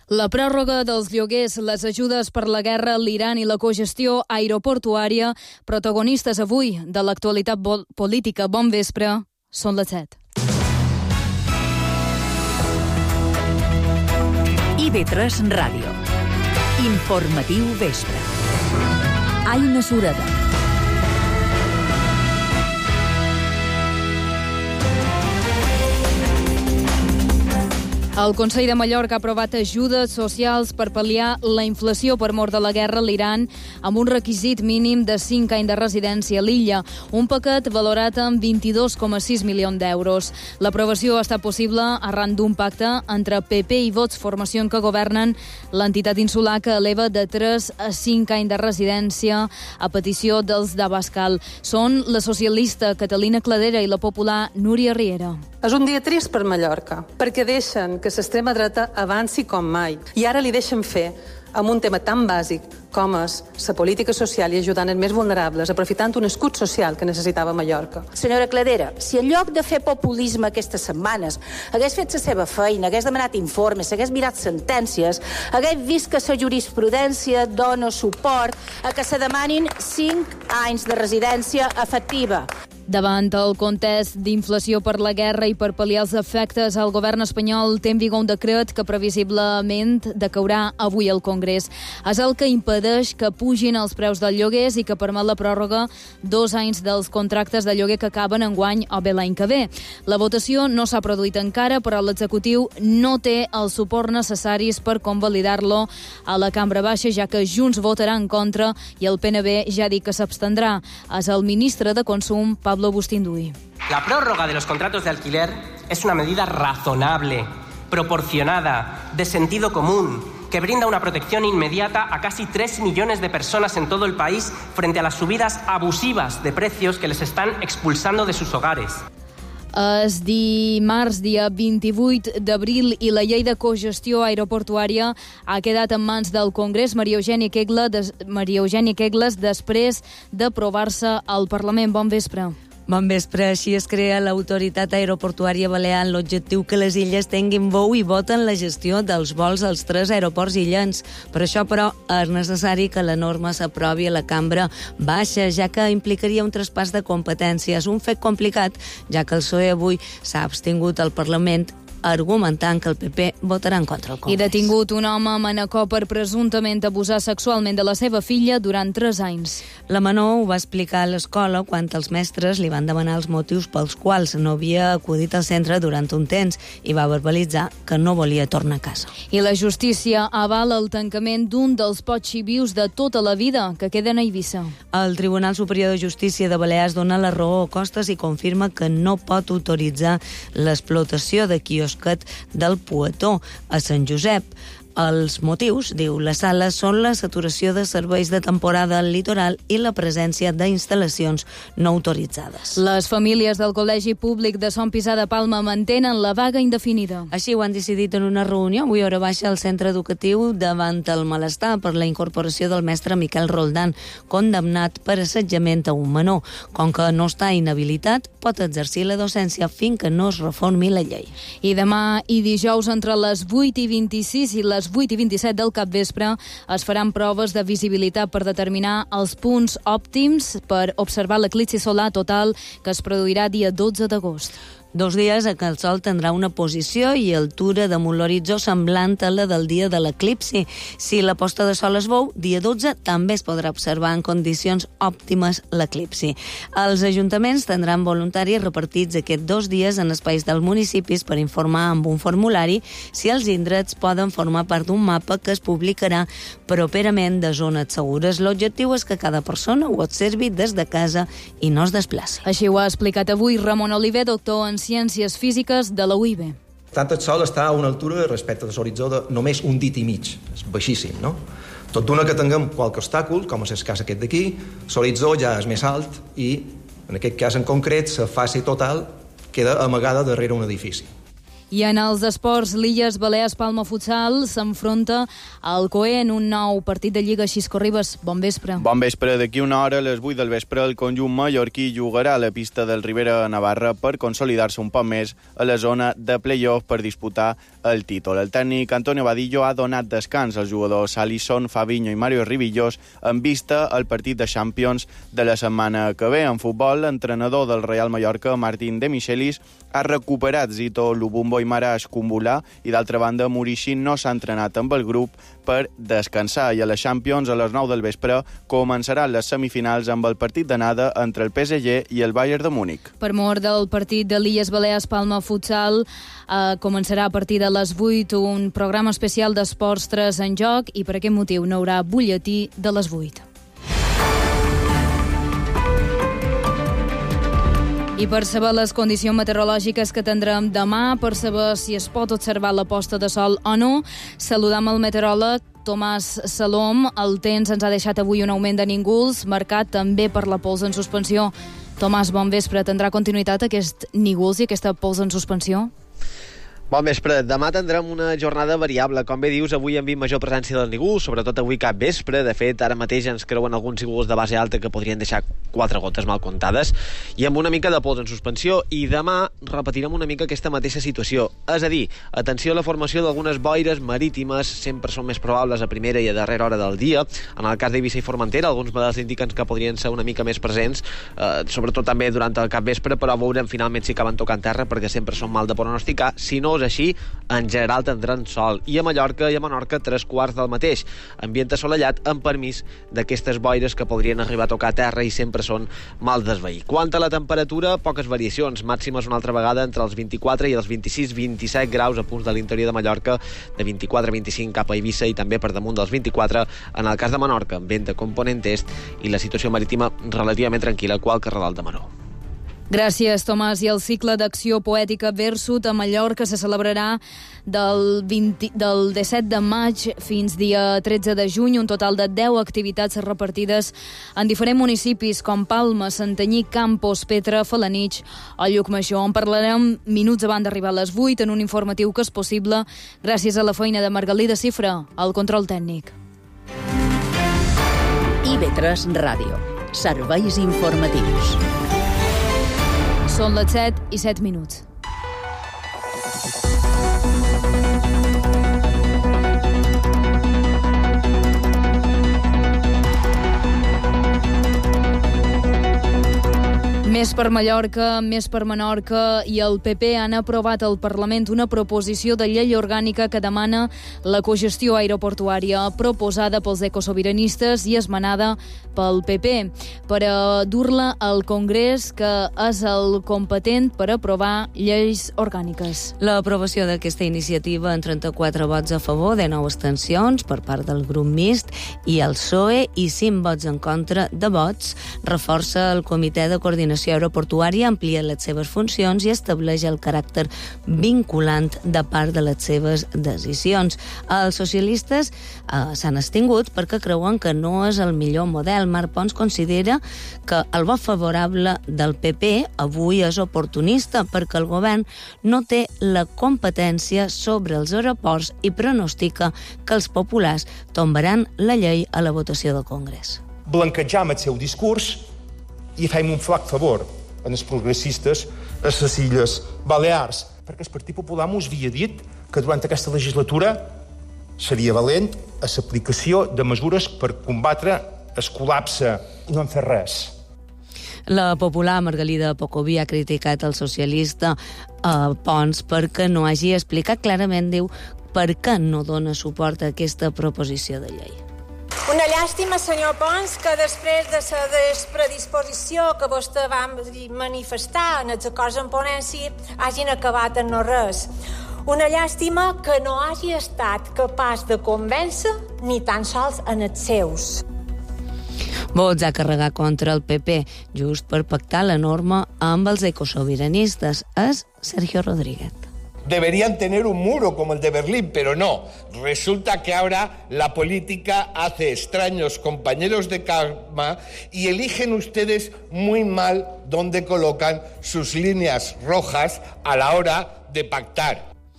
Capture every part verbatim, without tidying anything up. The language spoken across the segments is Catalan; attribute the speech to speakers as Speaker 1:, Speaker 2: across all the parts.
Speaker 1: La pròrroga dels lloguers, les ajudes per la guerra, l'Iran i la cogestió aeroportuària, protagonistes avui de l'actualitat política. Bon vespre, són les set.
Speaker 2: I V tres Ràdio. Informatiu vespre. Aina Sureda.
Speaker 1: El Consell de Mallorca ha aprovat ajudes socials per pal·liar la inflació per mort de la guerra a l'Iran amb un requisit mínim de cinc anys de residència a l'illa, un paquet valorat en vint-i-dos coma sis milions d'euros. L'aprovació ha estat possible arran d'un pacte entre P P i Vox, formació en què governen l'entitat insular, que eleva de tres a cinc anys de residència a petició dels d'Abascal. Són la socialista Catalina Cladera i la popular Núria Riera.
Speaker 3: És un dia trist per Mallorca, perquè deixen que l'extrema dreta avanci com mai. I ara li deixen fer amb un tema tan bàsic com és la política social i ajudant els més vulnerables, aprofitant un escut social que necessitava Mallorca.
Speaker 4: Senyora Cladera, si en lloc de fer populisme aquestes setmanes hagués fet la seva feina, hagués demanat informes, hagués mirat sentències, hagués vist que la jurisprudència dona suport a que se demanin cinc anys de residència efectiva.
Speaker 1: Davant el context d'inflació per la guerra i per pal·liar els efectes, el govern espanyol té en vigor un decret que previsiblement decaurà avui al Congrés. És el que impedeix que pugin els preus dels lloguers i que permet la pròrroga dos anys dels contractes de lloguer que acaben enguany o bé l'any que ve. La votació no s'ha produït encara, però l'executiu no té el suport necessaris per convalidar-lo a la Cambra Baixa, ja que Junts votarà en contra i el P N B ja ha dit que s'abstendrà. És el ministre de Consum, Pablo Bustinduy.
Speaker 5: La prórroga de los contratos de alquiler es una medida razonable, proporcionada, de sentido común, que brinda una protección inmediata a casi tres millones de personas en todo el país frente a las subidas abusivas de precios que les están expulsando de sus hogares.
Speaker 1: És dimarts, dia vint-i-vuit d'abril, i la llei de cogestió aeroportuària ha quedat en mans del Congrés. Maria Eugènia Kegla, des, Maria Eugènia Kegles, després d'aprovar-se al Parlament. Bon vespre.
Speaker 6: Bon vespre. Així es crea l'Autoritat Aeroportuària Balear, amb l'objectiu que les illes tinguin veu i voten la gestió dels vols als tres aeroports illens. Per això, però, és necessari que la norma s'aprovi a la Cambra Baixa, ja que implicaria un traspàs de competències, un fet complicat, ja que el P S O E avui s'ha abstingut al Parlament, argumentant que el P P votarà en contra el Congrés.
Speaker 1: I detingut un home a Manacor per presumptament abusar sexualment de la seva filla durant tres anys.
Speaker 6: La menor ho va explicar a l'escola quan els mestres li van demanar els motius pels quals no havia acudit al centre durant un temps i va verbalitzar que no volia tornar a casa.
Speaker 1: I la justícia avala el tancament d'un dels pots xivius de tota la vida que queden a Eivissa.
Speaker 6: El Tribunal Superior de Justícia de Balears dona la raó a Costas i confirma que no pot autoritzar l'explotació de quioscs del Poetó a Sant Josep. Els motius, diu la sala, són la saturació de serveis de temporada al litoral i la presència d'instal·lacions no autoritzades.
Speaker 1: Les famílies del Col·legi Públic de Son Pisà de Palma mantenen la vaga indefinida.
Speaker 6: Així ho han decidit en una reunió avui a hora baixa al centre educatiu davant el malestar per la incorporació del mestre Miquel Roldán, condemnat per assetjament a un menor. Com que no està inhabilitat, pot exercir la docència fins que no es reformi la llei.
Speaker 1: I demà i dijous, entre les vuit i vint-i-sis i les vuit i vint-i-set del capvespre, es faran proves de visibilitat per determinar els punts òptims per observar l'eclipsi solar total que es produirà dia dotze d'agost.
Speaker 6: Dos dies en què el Sol tindrà una posició i altura damunt l'horitzó semblant a la del dia de l'eclipsi. Si la posta de Sol es veu, dia dotze també es podrà observar en condicions òptimes l'eclipsi. Els ajuntaments tindran voluntaris repartits aquests dos dies en espais dels municipis per informar amb un formulari si els indrets poden formar part d'un mapa que es publicarà properament de zones segures. L'objectiu és que cada persona ho observi des de casa i no es desplaci.
Speaker 1: Així ho ha explicat avui Ramon Oliver, doctor en Ciències Físiques de la U I B.
Speaker 7: Tant el Sol està a una altura respecte de l'horitzó de només un dit i mig. És baixíssim, no? Tot d'una que tinguem qualque obstàcul, com és el cas aquest d'aquí, l'horitzó ja és més alt i, en aquest cas en concret, la fase total queda amagada darrere un edifici.
Speaker 1: I en els esports, l'Illes Balears Palma Futsal s'enfronta al C O E en un nou partit de Lliga. Xisco Ribas, bon vespre.
Speaker 8: Bon vespre. D'aquí una hora, a les vuit del vespre, el conjunt mallorquí jugarà a la pista del Ribera Navarra per consolidar-se un poc més a la zona de play-off per disputar el títol. El tècnic Antonio Vadillo ha donat descans als jugadors Alisson, Fabinho i Mario Ribillos en vista al partit de Champions de la setmana que ve. En futbol, l'entrenador del Real Mallorca, Martín de Michelis, ha recuperat Zito, Lubumbo i Marash Kumbula i, d'altra banda, Murici no s'ha entrenat amb el grup per descansar. I a les Champions, a les nou del vespre, començaran les semifinals amb el partit d'anada entre el P S G i el Bayern de Múnich.
Speaker 1: Per mort del partit de l'Illes Balears Palma Futsal, eh, començarà a partir de les vuit un programa especial d'Esports tres en joc i per aquest motiu no hi haurà butlletí de les vuit. I per saber les condicions meteorològiques que tindrem demà, per saber si es pot observar la posta de sol o no, saludam el meteoròleg Tomàs Salom. El temps ens ha deixat avui un augment de nígols, marcat també per la pols en suspensió. Tomàs, bon vespre. Tindrà continuïtat aquest nígols i aquesta pols en suspensió?
Speaker 9: Bon vespre. Demà tindrem una jornada variable. Com bé dius, avui hem vist major presència del nígols, sobretot avui cap vespre. De fet, ara mateix ens creuen alguns nígols de base alta que podrien deixar quatre gotes mal comptades i amb una mica de pols en suspensió. I demà repetirem una mica aquesta mateixa situació. És a dir, atenció a la formació d'algunes boires marítimes, sempre són més probables a primera i a darrera hora del dia. En el cas d'Eivissa i Formentera, alguns models indiquen que podrien ser una mica més presents, eh, sobretot també durant el cap vespre, però veurem finalment si acaben tocant terra, perquè sempre són mal de pronosticar. Si no és així, en general tindran sol. I a Mallorca i a Menorca tres quarts del mateix. Ambient assolellat amb permís d'aquestes boires que podrien arribar a tocar terra i sempre són mal d'esvair. Quant a la temperatura, poques variacions. Màximes una altra vegada entre els vint-i-quatre i els vint-i-sis vint-i-set graus a punts de l'interior de Mallorca, de vint-i-quatre a vint-i-cinc cap a Eivissa i també per damunt dels vint-i-quatre en el cas de Menorca, amb vent de component est i la situació marítima relativament tranquil·la, qual Carradal de Maró.
Speaker 1: Gràcies, Tomàs. I el cicle d'acció poètica Versut a Mallorca se celebrarà del, vint, del disset de maig fins dia tretze de juny, un total de deu activitats repartides en diferents municipis com Palma, Santanyí, Campos, Petra, Felanitx o Llucmajor. En parlarem minuts abans d'arribar a les vuit en un informatiu que és possible gràcies a la feina de Margalida Cifra, al control tècnic.
Speaker 2: I B tres Ràdio. Serveis informatius.
Speaker 1: Són les set i set minuts. Més per Mallorca, més per Menorca i el P P han aprovat al Parlament una proposició de llei orgànica que demana la cogestió aeroportuària proposada pels ecosobiranistes i esmenada pel P P per a dur-la al Congrés, que és el competent per aprovar lleis orgàniques.
Speaker 6: L'aprovació d'aquesta iniciativa en trenta-quatre vots a favor, de nou abstencions per part del grup mixt i el P S O E i cinc vots en contra de vots reforça el Comitè de Coordinació Aeroportuària, amplia les seves funcions i estableix el caràcter vinculant de part de les seves decisions. Els socialistes eh, s'han abstingut perquè creuen que no és el millor model. Marc Pons considera que el vot favorable del P P avui és oportunista perquè el govern no té la competència sobre els aeroports i pronostica que els populars tombaran la llei a la votació del Congrés.
Speaker 10: Blanquejam el seu discurs i fem un flac favor en els progressistes a les Illes Balears, perquè el Partit Popular mos havia dit que durant aquesta legislatura seria valent a l'aplicació de mesures per combatre el col·lapse i no han fet res.
Speaker 6: La popular Margalida Pocoví ha criticat el socialista eh, Pons perquè no hagi explicat clarament, diu, per què no dona suport a aquesta proposició de llei.
Speaker 11: Una llàstima, senyor Pons, que després de la despredisposició que vostè va manifestar en els acords en ponència hagin acabat en no res. Una llàstima que no hagi estat capaç de convèncer ni tan sols en els seus.
Speaker 6: Vots ha carregat contra el P P, just per pactar la norma amb els ecosobiranistes. És Sergio Rodríguez.
Speaker 12: Deberían tener un muro como el de Berlín, pero no. Resulta que ahora la política hace extraños compañeros de cama y eligen ustedes muy mal dónde colocan sus líneas rojas a la hora de pactar.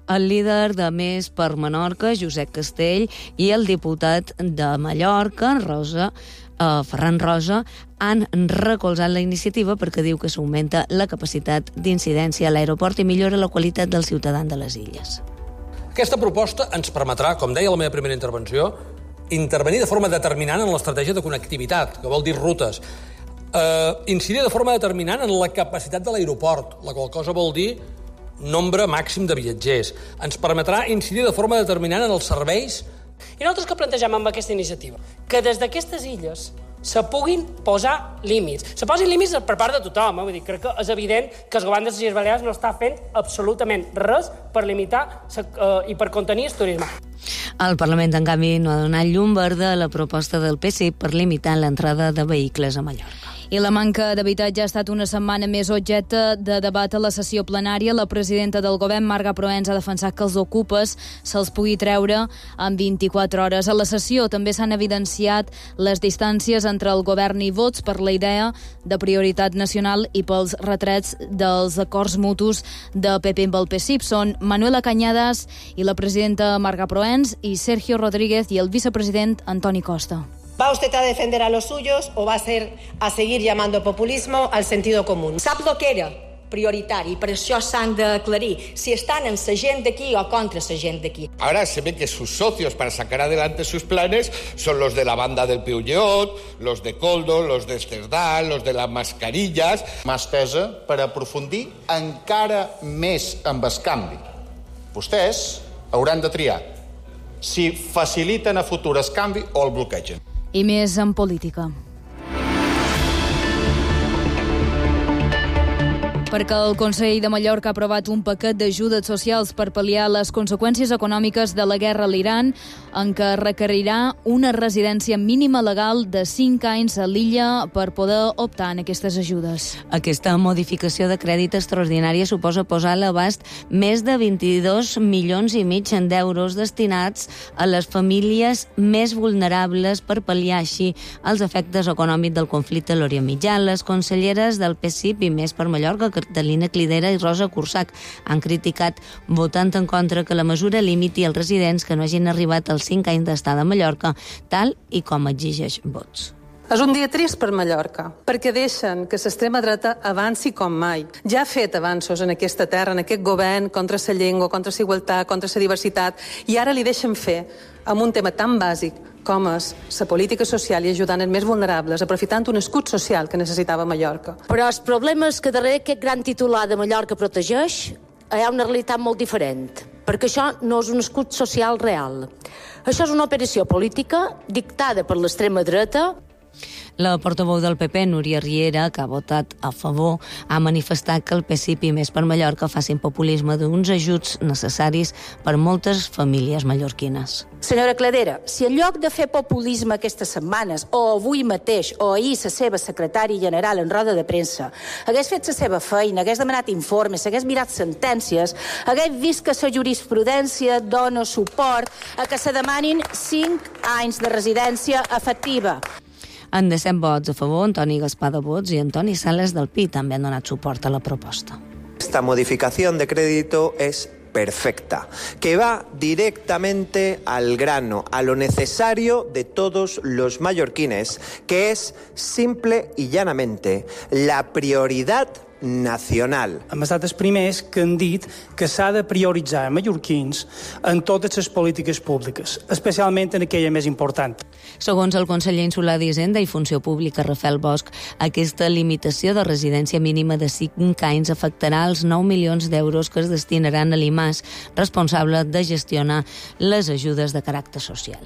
Speaker 6: El líder de Més per Menorca, Josep Castell, i el diputat de Mallorca, Rosa, eh, Ferran Rosa, han recolzat la iniciativa perquè diu que s'augmenta la capacitat d'incidència a l'aeroport i millora la qualitat dels ciutadans de les illes.
Speaker 13: Aquesta proposta ens permetrà, com deia la meva primera intervenció, intervenir de forma determinant en l'estratègia de connectivitat, que vol dir rutes, eh, incidir de forma determinant en la capacitat de l'aeroport, la qual cosa vol dir nombre màxim de viatgers. Ens permetrà incidir de forma determinant en els serveis.
Speaker 14: I nosaltres què plantegem amb aquesta iniciativa? Que des d'aquestes illes se puguin posar límits. Se posin límits per part de tothom. Eh? Vull dir, crec que és evident que el govern de les Illes Balears no està fent absolutament res per limitar eh, i per contenir el turisme.
Speaker 6: El Parlament, en canvi, no ha donat llum verda a la proposta del P S I per limitar l'entrada de vehicles a Mallorca.
Speaker 1: I la manca d'habitatge ha estat una setmana més objecte de debat a la sessió plenària. La presidenta del govern, Marga Proens, ha defensat que els ocupes se'ls pugui treure en vint-i-quatre hores. A la sessió també s'han evidenciat les distàncies entre el govern i Vots per la idea de prioritat nacional i pels retrets dels acords mutus de P P amb el P S I P. Són Manuela Cañadas i la presidenta Marga Proens i Sergio Rodríguez i el vicepresident Antoni Costa.
Speaker 15: ¿Va usted a defender a los suyos o va a ser a seguir llamando populismo al sentido común? Sap lo que era prioritari, per això s'han d'aclarir si estan en la gent d'aquí o contra la gent d'aquí.
Speaker 12: Ahora se ve que sus socios para sacar adelante sus planes son los de la banda del Peugeot, los de Coldo, los de Cerdà, los de las mascarillas.
Speaker 16: Mà estesa per aprofundir encara més amb el canvi. Vostès hauran de triar si faciliten a futur el canvi o el bloquegen.
Speaker 1: I més en política. Perquè el Consell de Mallorca ha aprovat un paquet d'ajudes socials per pal·liar les conseqüències econòmiques de la guerra a l'Iran, en què requerirà una residència mínima legal de cinc anys a l'illa per poder optar en aquestes ajudes.
Speaker 6: Aquesta modificació de crèdit extraordinària suposa posar a l'abast més de vint-i-dos milions i mig d'euros destinats a les famílies més vulnerables per pal·liar així els efectes econòmics del conflicte a l'Orient Mitjà. Les conselleres del P S I P i Més per Mallorca, Catalina Clidera i Rosa Cursac, han criticat, votant en contra, que la mesura limiti els residents que no hagin arribat als cinc anys d'estada a Mallorca, tal i com exigeix Vots.
Speaker 3: És un dia trist per Mallorca, perquè deixen que l'extrema dreta avanci com mai. Ja ha fet avanços en aquesta terra, en aquest govern, contra la llengua, contra la igualtat, contra la diversitat, i ara li deixen fer amb un tema tan bàsic com és la política social i ajudant els més vulnerables, aprofitant un escut social que necessitava Mallorca.
Speaker 4: Però el problema és que darrere aquest gran titular de Mallorca protegeix hi ha una realitat molt diferent, perquè això no és un escut social real. Això és una operació política dictada per l'extrema dreta.
Speaker 6: La portaveu del P P, Núria Riera, que ha votat a favor, ha manifestat que el P S I P i Més per Mallorca facin populisme d'uns ajuts necessaris per moltes famílies mallorquines.
Speaker 4: Senyora Cladera, si en lloc de fer populisme aquestes setmanes, o avui mateix, o ahir la seva secretària general en roda de premsa, hagués fet la seva feina, hagués demanat informes, hagués mirat sentències, hagués vist que la jurisprudència dona suport a que se demanin cinc anys de residència efectiva.
Speaker 6: En de set vots a favor, Antoni Gaspar de Vots i Antoni Sales del Pi també han donat suport a la proposta.
Speaker 17: Esta modificación de crédito es perfecta, que va directamente al grano, a lo necesario de todos los mallorquines, que es simple y llanamente la prioridad nacional.
Speaker 18: Hem estat els primers que han dit que s'ha de prioritzar mallorquins en totes les polítiques públiques, especialment en aquella més important.
Speaker 6: Segons el conseller insular d'Hisenda i Funció Pública, Rafael Bosch, aquesta limitació de residència mínima de cinc anys afectarà els nou milions d'euros que es destinaran a l'I M A S, responsable de gestionar les ajudes de caràcter social.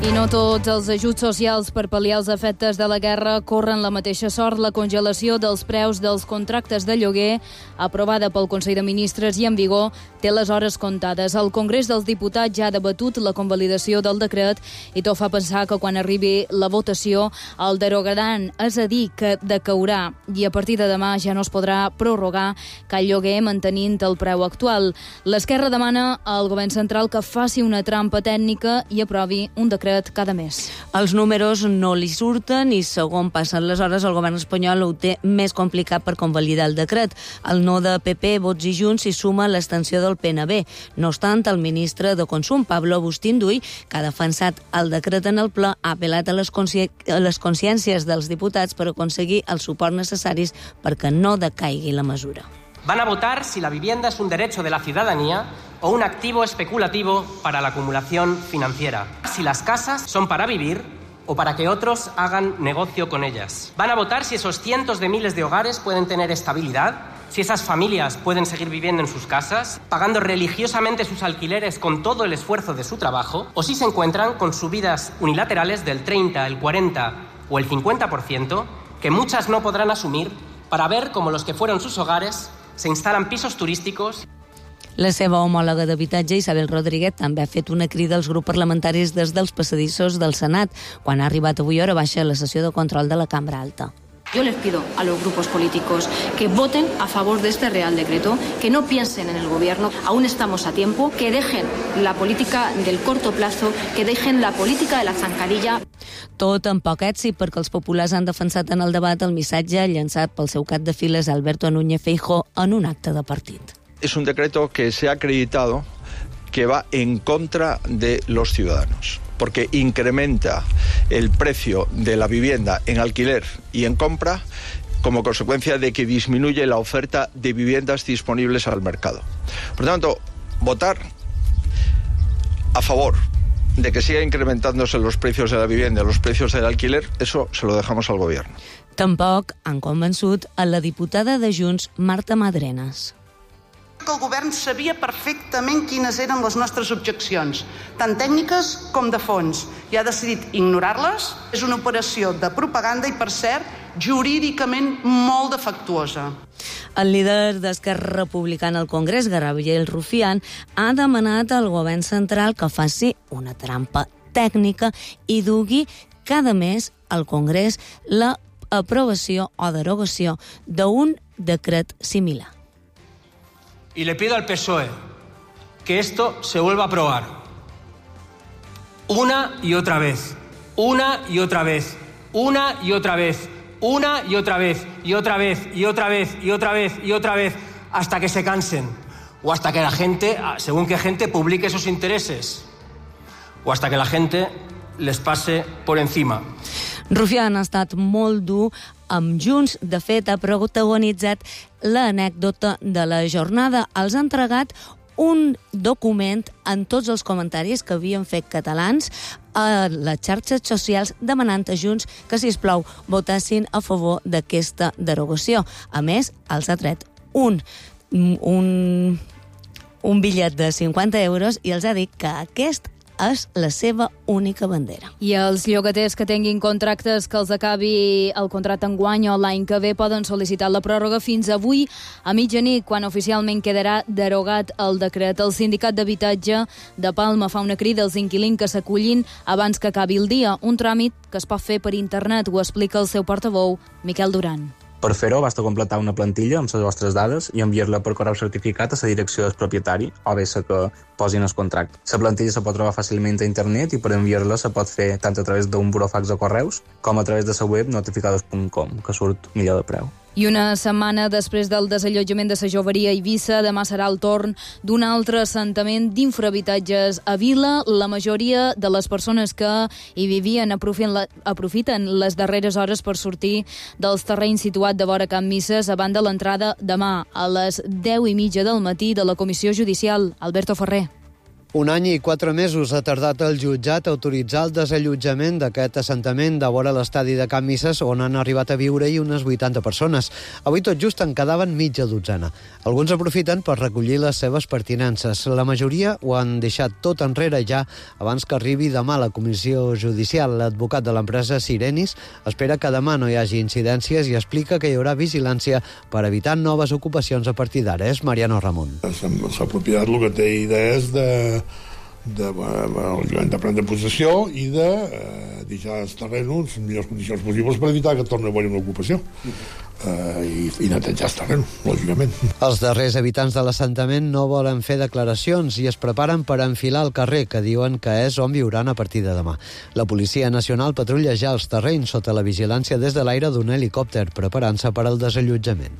Speaker 1: I no tots els ajuts socials per pal·liar els efectes de la guerra corren la mateixa sort. La congelació dels preus dels contractes de lloguer, aprovada pel Consell de Ministres i en vigor, té les hores comptades. El Congrés dels Diputats ja ha debatut la convalidació del decret i tot fa pensar que quan arribi la votació el derogaran, és a dir, que decaurà i a partir de demà ja no es podrà prorrogar cap lloguer mantenint el preu actual. L'Esquerra demana al govern central que faci una trampa tècnica i aprovi un decret cada mes.
Speaker 6: Els números no li surten i, segon passen les hores, el govern espanyol ho té més complicat per convalidar el decret. El no de P P, Vots i Junts s'hi suma l'extensió del P N B. No obstant, el ministre de Consum, Pablo Agustín Duy, que ha defensat el decret en el ple, ha apel·lat a les, consci... a les consciències dels diputats per aconseguir els suports necessaris perquè no decaigui la mesura.
Speaker 5: Van a votar si la vivienda es un derecho de la ciudadanía o un activo especulativo para la acumulación financiera. Si las casas son para vivir o para que otros hagan negocio con ellas. Van a votar si esos cientos de miles de hogares pueden tener estabilidad, si esas familias pueden seguir viviendo en sus casas, pagando religiosamente sus alquileres con todo el esfuerzo de su trabajo, o si se encuentran con subidas unilaterales del treinta, el cuarenta o el cincuenta por ciento que muchas no podrán asumir para ver cómo los que fueron sus hogares se instalan pisos turísticos.
Speaker 6: La seva homòloga d'habitatge, Isabel Rodríguez, també ha fet una crida als grups parlamentaris des dels passadissos del Senat, quan ha arribat avui hora baixa la sessió de control de la Cambra Alta.
Speaker 19: Yo les pido a los grupos políticos que voten a favor de este Real Decreto, que no piensen en el Gobierno, aún estamos a tiempo, que dejen la política del corto plazo, que dejen la política de la zancadilla.
Speaker 6: Tot amb poc èxit, perquè els populars han defensat en el debat el missatge llançat pel seu cap de files Alberto Núñez Feijóo en un acte de partit.
Speaker 20: Es un decreto que se ha acreditado que va en contra de los ciudadanos, porque incrementa el precio de la vivienda en alquiler y en compra como consecuencia de que disminuye la oferta de viviendas disponibles al mercado. Por tanto, votar a favor de que siga incrementándose los precios de la vivienda, los precios del alquiler, eso se lo dejamos al gobierno.
Speaker 6: Tampoc han convençut a la diputada de Junts, Marta Madrenas.
Speaker 21: Que el govern sabia perfectament quines eren les nostres objeccions, tant tècniques com de fons, i ha decidit ignorar-les. És una operació de propaganda i, per cert, jurídicament molt defectuosa.
Speaker 6: El líder d'Esquerra Republicana al Congrés, Gabriel Rufián, ha demanat al govern central que faci una trampa tècnica i dugui cada mes al Congrés l'aprovació o derogació d'un decret similar.
Speaker 22: Y le pido al P S O E que esto se vuelva a aprobar una y otra vez, una y otra vez, una y otra vez, una y otra vez, y otra vez, y otra vez, y otra vez, y otra vez, hasta que se cansen, o hasta que la gente, según qué gente, publique esos intereses, o hasta que la gente les pase por encima.
Speaker 6: Rufián ha estat molt dur amb Junts. De fet, ha protagonitzat l'anècdota de la jornada. Els ha entregat un document en tots els comentaris que havien fet catalans a les xarxes socials demanant a Junts que, sisplau, votessin a favor d'aquesta derogació. A més, els ha tret un, un, un bitllet de cinquanta euros i els ha dit que aquest és la seva única bandera.
Speaker 1: I els llogaters que tinguin contractes que els acabi el contracte enguany o l'any que ve poden sol·licitar la pròrroga fins avui a mitjanit, quan oficialment quedarà derogat el decret. El sindicat d'habitatge de Palma fa una crida als inquilins que s'acullin abans que acabi el dia, un tràmit que es pot fer per internet, ho explica el seu portaveu, Miquel Duran.
Speaker 23: Per fer-ho, basta completar una plantilla amb les vostres dades i enviar-la per correu certificat a la direcció del propietari o bé la que posin el contracte. La plantilla se pot trobar fàcilment a internet i per enviar-la se pot fer tant a través d'un burofax de correus com a través de la web notificados punt com, que surt millor de preu.
Speaker 1: I una setmana després del desallotjament de la joveria a Eivissa, demà serà el torn d'un altre assentament d'infrahabitatges a Vila. La majoria de les persones que hi vivien aprofiten les darreres hores per sortir dels terrenys situats de vora Can Misses abans de l'entrada demà a les deu i mitja del matí de la comissió judicial. Alberto Ferrer.
Speaker 7: Un any i quatre mesos ha tardat el jutjat a autoritzar el desallotjament d'aquest assentament de vora l'estadi de Can Misses, on han arribat a viure-hi unes vuitanta persones. Avui tot just en quedaven mitja dotzena. Alguns aprofiten per recollir les seves pertinences. La majoria ho han deixat tot enrere ja abans que arribi demà la comissió judicial. L'advocat de l'empresa Sirenis espera que demà no hi hagi incidències i explica que hi haurà vigilància per evitar noves ocupacions a partir d'ara. És Mariano Ramon.
Speaker 8: La propietat el que té idea és de de, de, de prendre possessió i de eh, deixar els terrenos en millors condicions possibles per evitar que torni a haver una ocupació eh, i, i netejar els terrenos, lògicament.
Speaker 7: Els darrers habitants de l'assentament no volen fer declaracions i es preparen per enfilar el carrer, que diuen que és on viuran a partir de demà. La Policia Nacional patrulla ja els terrenys sota la vigilància des de l'aire d'un helicòpter, preparant-se per al desallotjament.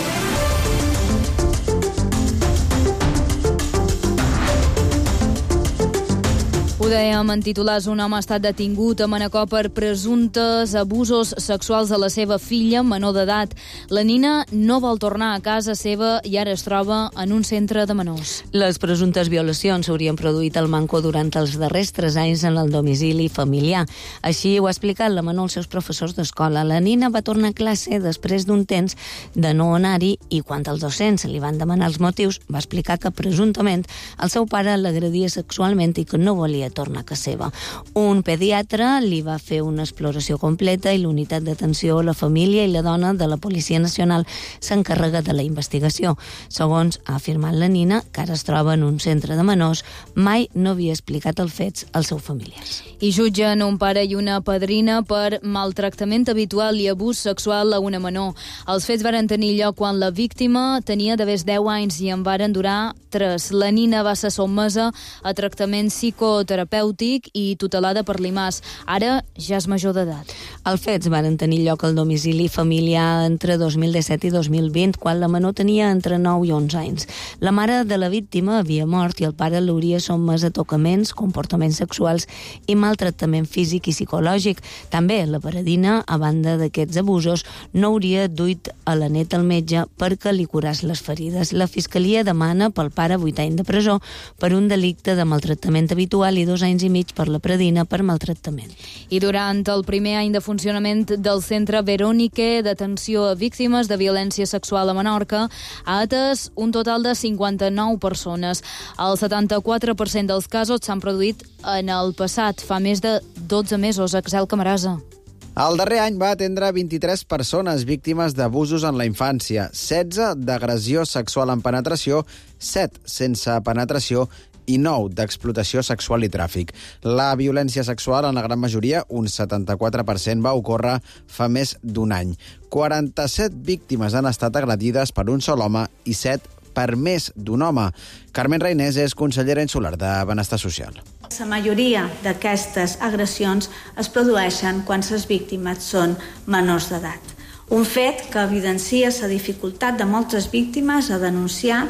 Speaker 1: Ho dèiem en titulars, un home ha estat detingut a Manacor per presumptes abusos sexuals a la seva filla menor d'edat. La nina no vol tornar a casa seva i ara es troba en un centre de menors.
Speaker 6: Les presumptes violacions s'haurien produït al Manco durant els darrers tres anys en el domicili familiar. Així ho ha explicat la menor als seus professors d'escola. La nina va tornar a classe després d'un temps de no anar-hi i quan els docents li van demanar els motius va explicar que presumptament el seu pare l'agredia sexualment i que no volia tornar a casa seva. Un pediatre li va fer una exploració completa i l'unitat d'atenció a la família i la dona de la Policia Nacional s'encarrega de la investigació. Segons ha afirmat la nina, que ara es troba en un centre de menors, mai no havia explicat els fets als seus familiars.
Speaker 1: I jutgen un pare i una padrina per maltractament habitual i abús sexual a una menor. Els fets varen tenir lloc quan la víctima tenia de més deu anys i en varen durar tres. La nina va ser sotmesa a tractament psicoterapèutic i tutelada per l'I M A S. Ara ja és major d'edat.
Speaker 6: Els fets van tenir lloc al domicili familiar entre dos mil disset i dos mil vint, quan la menor tenia entre nou i onze anys. La mare de la víctima havia mort i el pare l'hauria sotmès a tocaments, comportaments sexuals i maltractament físic i psicològic. També la paredina, a banda d'aquests abusos, no hauria duit a la neta al metge perquè li curàs les ferides. La Fiscalia demana pel pare vuit anys de presó per un delicte de maltractament habitual i dos anys i mig per la predina per maltractament.
Speaker 1: I durant el primer any de funcionament del Centre Verònique d'atenció a víctimes de violència sexual a Menorca, ha atès un total de cinquanta-nou persones. El setanta-quatre per cent dels casos s'han produït en el passat, fa més de dotze mesos. Axel Camarasa.
Speaker 9: El darrer any va atendre vint-i-tres persones víctimes d'abusos en la infància, setze d'agressió sexual amb penetració, set sense penetració i nou d'explotació sexual i tràfic. La violència sexual, en la gran majoria, un setanta-quatre per cent, va ocórrer fa més d'un any. quaranta-set víctimes han estat agredides per un sol home i set per més d'un home. Carmen Reinés és consellera insular de Benestar Social.
Speaker 24: La majoria d'aquestes agressions es produeixen quan les víctimes són menors d'edat. Un fet que evidencia la dificultat de moltes víctimes a denunciar.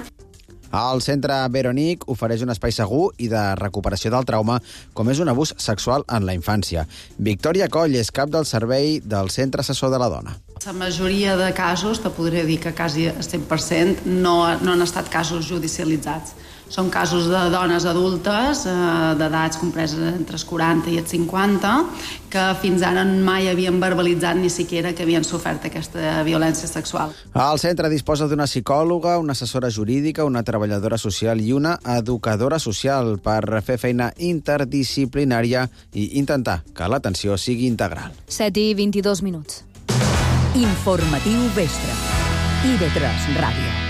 Speaker 9: El Centre Verònic ofereix un espai segur i de recuperació del trauma, com és un abús sexual en la infància. Victòria Coll és cap del servei del Centre Assessor de la Dona.
Speaker 25: La majoria de casos, te podré dir que quasi el cent per cent, no, no han estat casos judicialitzats. Són casos de dones adultes, eh, d'edats compreses entre els quaranta i els cinquanta, que fins ara mai havien verbalitzat ni siquiera que havien sofert aquesta violència sexual.
Speaker 9: El centre disposa d'una psicòloga, una assessora jurídica, una treballadora social i una educadora social per fer feina interdisciplinària i intentar que l'atenció sigui integral.
Speaker 1: set i vint-i-dos minuts.
Speaker 2: Informatiu Vespre. I de tres Ràdio.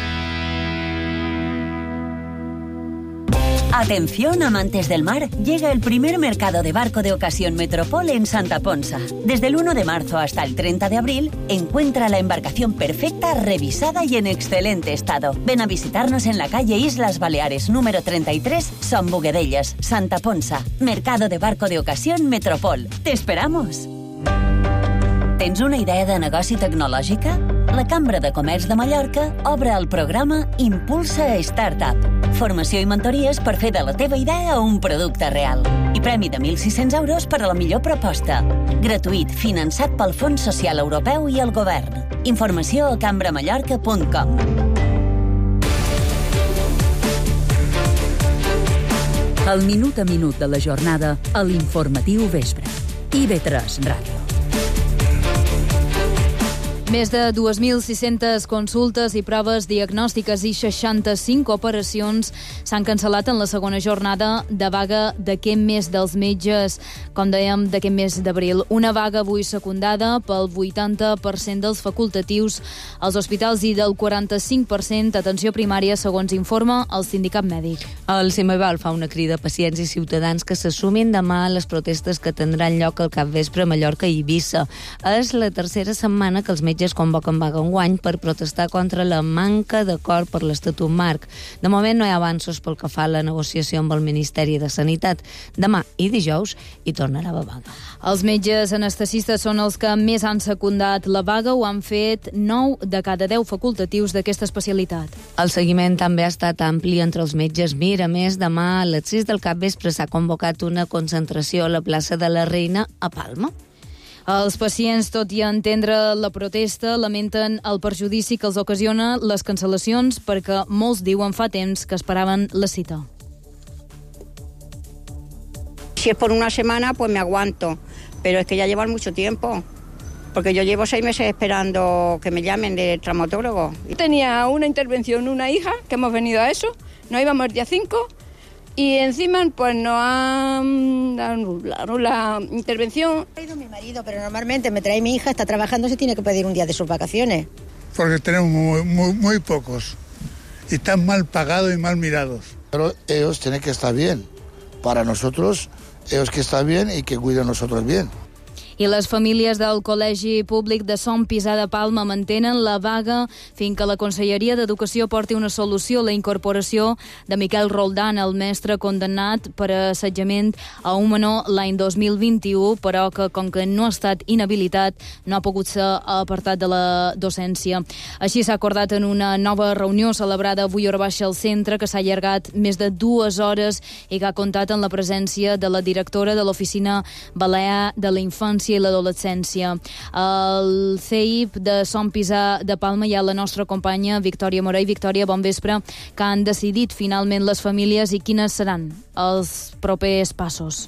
Speaker 2: Atención, amantes del mar, llega el primer mercado de barco de ocasión Metropol en Santa Ponsa. Desde el uno de marzo hasta el treinta de abril, encuentra la embarcación perfecta, revisada y en excelente estado. Ven a visitarnos en la calle Islas Baleares, número treinta y tres, Son Boguedellas, Santa Ponsa. Mercado de barco de ocasión Metropol. ¡Te esperamos! Tens una idea de negoci tecnològica? La Cambra de Comerç de Mallorca obre el programa Impulsa Startup. Formació i mentories per fer de la teva idea un producte real. I premi de mil sis-cents euros per a la millor proposta. Gratuït, finançat pel Fons Social Europeu i el Govern. Informació a cambramallorca punt com.
Speaker 10: El minut a minut de la jornada a l'informatiu vespre. I V tres Ràdio.
Speaker 1: Més de dos mil sis-centes consultes i proves diagnòstiques i seixanta-cinc operacions s'han cancel·lat en la segona jornada de vaga d'aquest mes dels metges, com dèiem, d'aquest mes d'abril. Una vaga avui secundada pel vuitanta per cent dels facultatius als hospitals i del quaranta-cinc per cent atenció primària, segons informa el sindicat mèdic.
Speaker 6: El Cimeval fa una crida a pacients i ciutadans que se sumin demà a les protestes que tindran lloc al capvespre a Mallorca i Eivissa. És la tercera setmana que els metges convoquen vaga enguany per protestar contra la manca d'acord per l'Estatut Marc. De moment no hi ha avanços pel que fa a la negociació amb el Ministeri de Sanitat. Demà i dijous hi tornarà la vaga.
Speaker 1: Els metges anestesistes són els que més han secundat la vaga, ho han fet nou de cada deu facultatius d'aquesta especialitat.
Speaker 6: El seguiment també ha estat ampli entre els metges. Mira, més demà a les sis del capvespre s'ha convocat una concentració a la plaça de la Reina a Palma.
Speaker 1: Els pacients, tot i entendre la protesta, lamenten el perjudici que els ocasiona les cancel·lacions perquè molts diuen fa temps que esperaven la cita.
Speaker 11: Si es por una semana, pues me aguanto, pero es que ya llevan mucho tiempo, porque yo llevo seis meses esperando que me llamen de traumatólogo.
Speaker 13: Tenía una intervención, una hija, que hemos venido a eso, nos íbamos el día cinco, y encima pues nos han anulado la intervención.
Speaker 14: Ha traído mi marido, pero normalmente me trae mi hija, está trabajando, se tiene que pedir un día de sus vacaciones.
Speaker 15: Porque tenemos muy, muy, muy pocos y están mal pagados y mal mirados.
Speaker 26: Pero ellos tienen que estar bien. Para nosotros, ellos que están bien y que cuiden nosotros bien.
Speaker 1: I les famílies del Col·legi Públic de Son Pisà de Palma mantenen la vaga fins que la Conselleria d'Educació porti una solució a la incorporació de Miquel Roldán, el mestre condemnat per assetjament a un menor l'any dos mil vint-i-u, però que, com que no ha estat inhabilitat, no ha pogut ser apartat de la docència. Així s'ha acordat en una nova reunió celebrada avui a Baixa al centre, que s'ha allargat més de dues hores i que ha comptat amb la presència de la directora de l'Oficina Balear de la Infància i l'adolescència. Al C E I P de Son Pisà de Palma hi ha la nostra companya Victòria Morell. Victòria, bon vespre. Que han decidit finalment les famílies i quines seran els propers passos?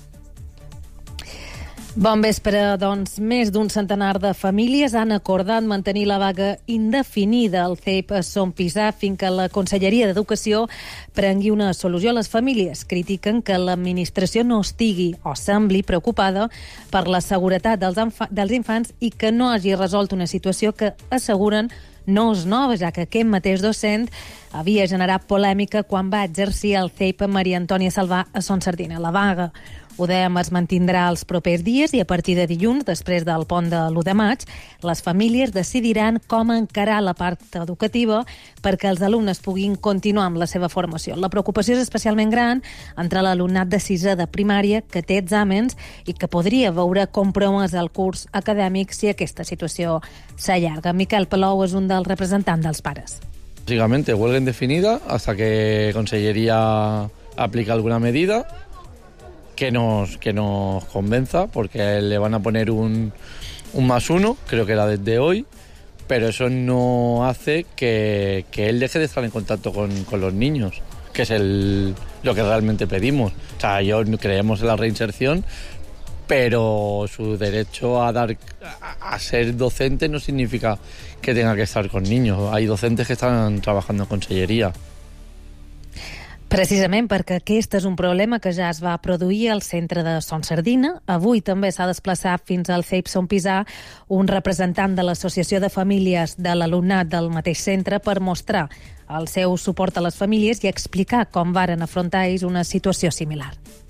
Speaker 27: Bon vespre. Doncs més d'un centenar de famílies han acordat mantenir la vaga indefinida al C E I P a Son Pisà fins que la Conselleria d'Educació prengui una solució. Les famílies critiquen que l'administració no estigui o sembli preocupada per la seguretat dels, dels infants i que no hagi resolt una situació que asseguren no és nova, ja que aquest mateix docent havia generat polèmica quan va exercir el C E I P Maria Antònia Salvà a Son Sardina. La vaga, ho dèiem, es mantindrà els propers dies i a partir de dilluns, després del pont de l'u de maig, les famílies decidiran com encarar la part educativa perquè els alumnes puguin continuar amb la seva formació. La preocupació és especialment gran entre l'alumnat de sisè de primària que té exàmens i que podria veure compromès el curs acadèmic si aquesta situació s'allarga. Miquel Palou és un dels representants dels pares.
Speaker 28: Básicamente, huelga indefinida hasta que Consellería aplique alguna medida que nos, que nos convenza, porque le van a poner un, un más uno, creo que era desde hoy, pero eso no hace que, que él deje de estar en contacto con, con los niños, que es el, lo que realmente pedimos. O sea, yo creemos en la reinserción, pero su derecho a dar a, a ser docente no significa que tenga que estar con niños. Hay docentes que están trabajando en Consellería.
Speaker 27: Precisament perquè aquest és un problema que ja es va produir al centre de Son Sardina. Avui també s'ha desplaçat fins al C E I P Son Pisà un representant de l'Associació de Famílies de l'alumnat del mateix centre per mostrar el seu suport a les famílies i explicar com varen afrontar ells una situació similar.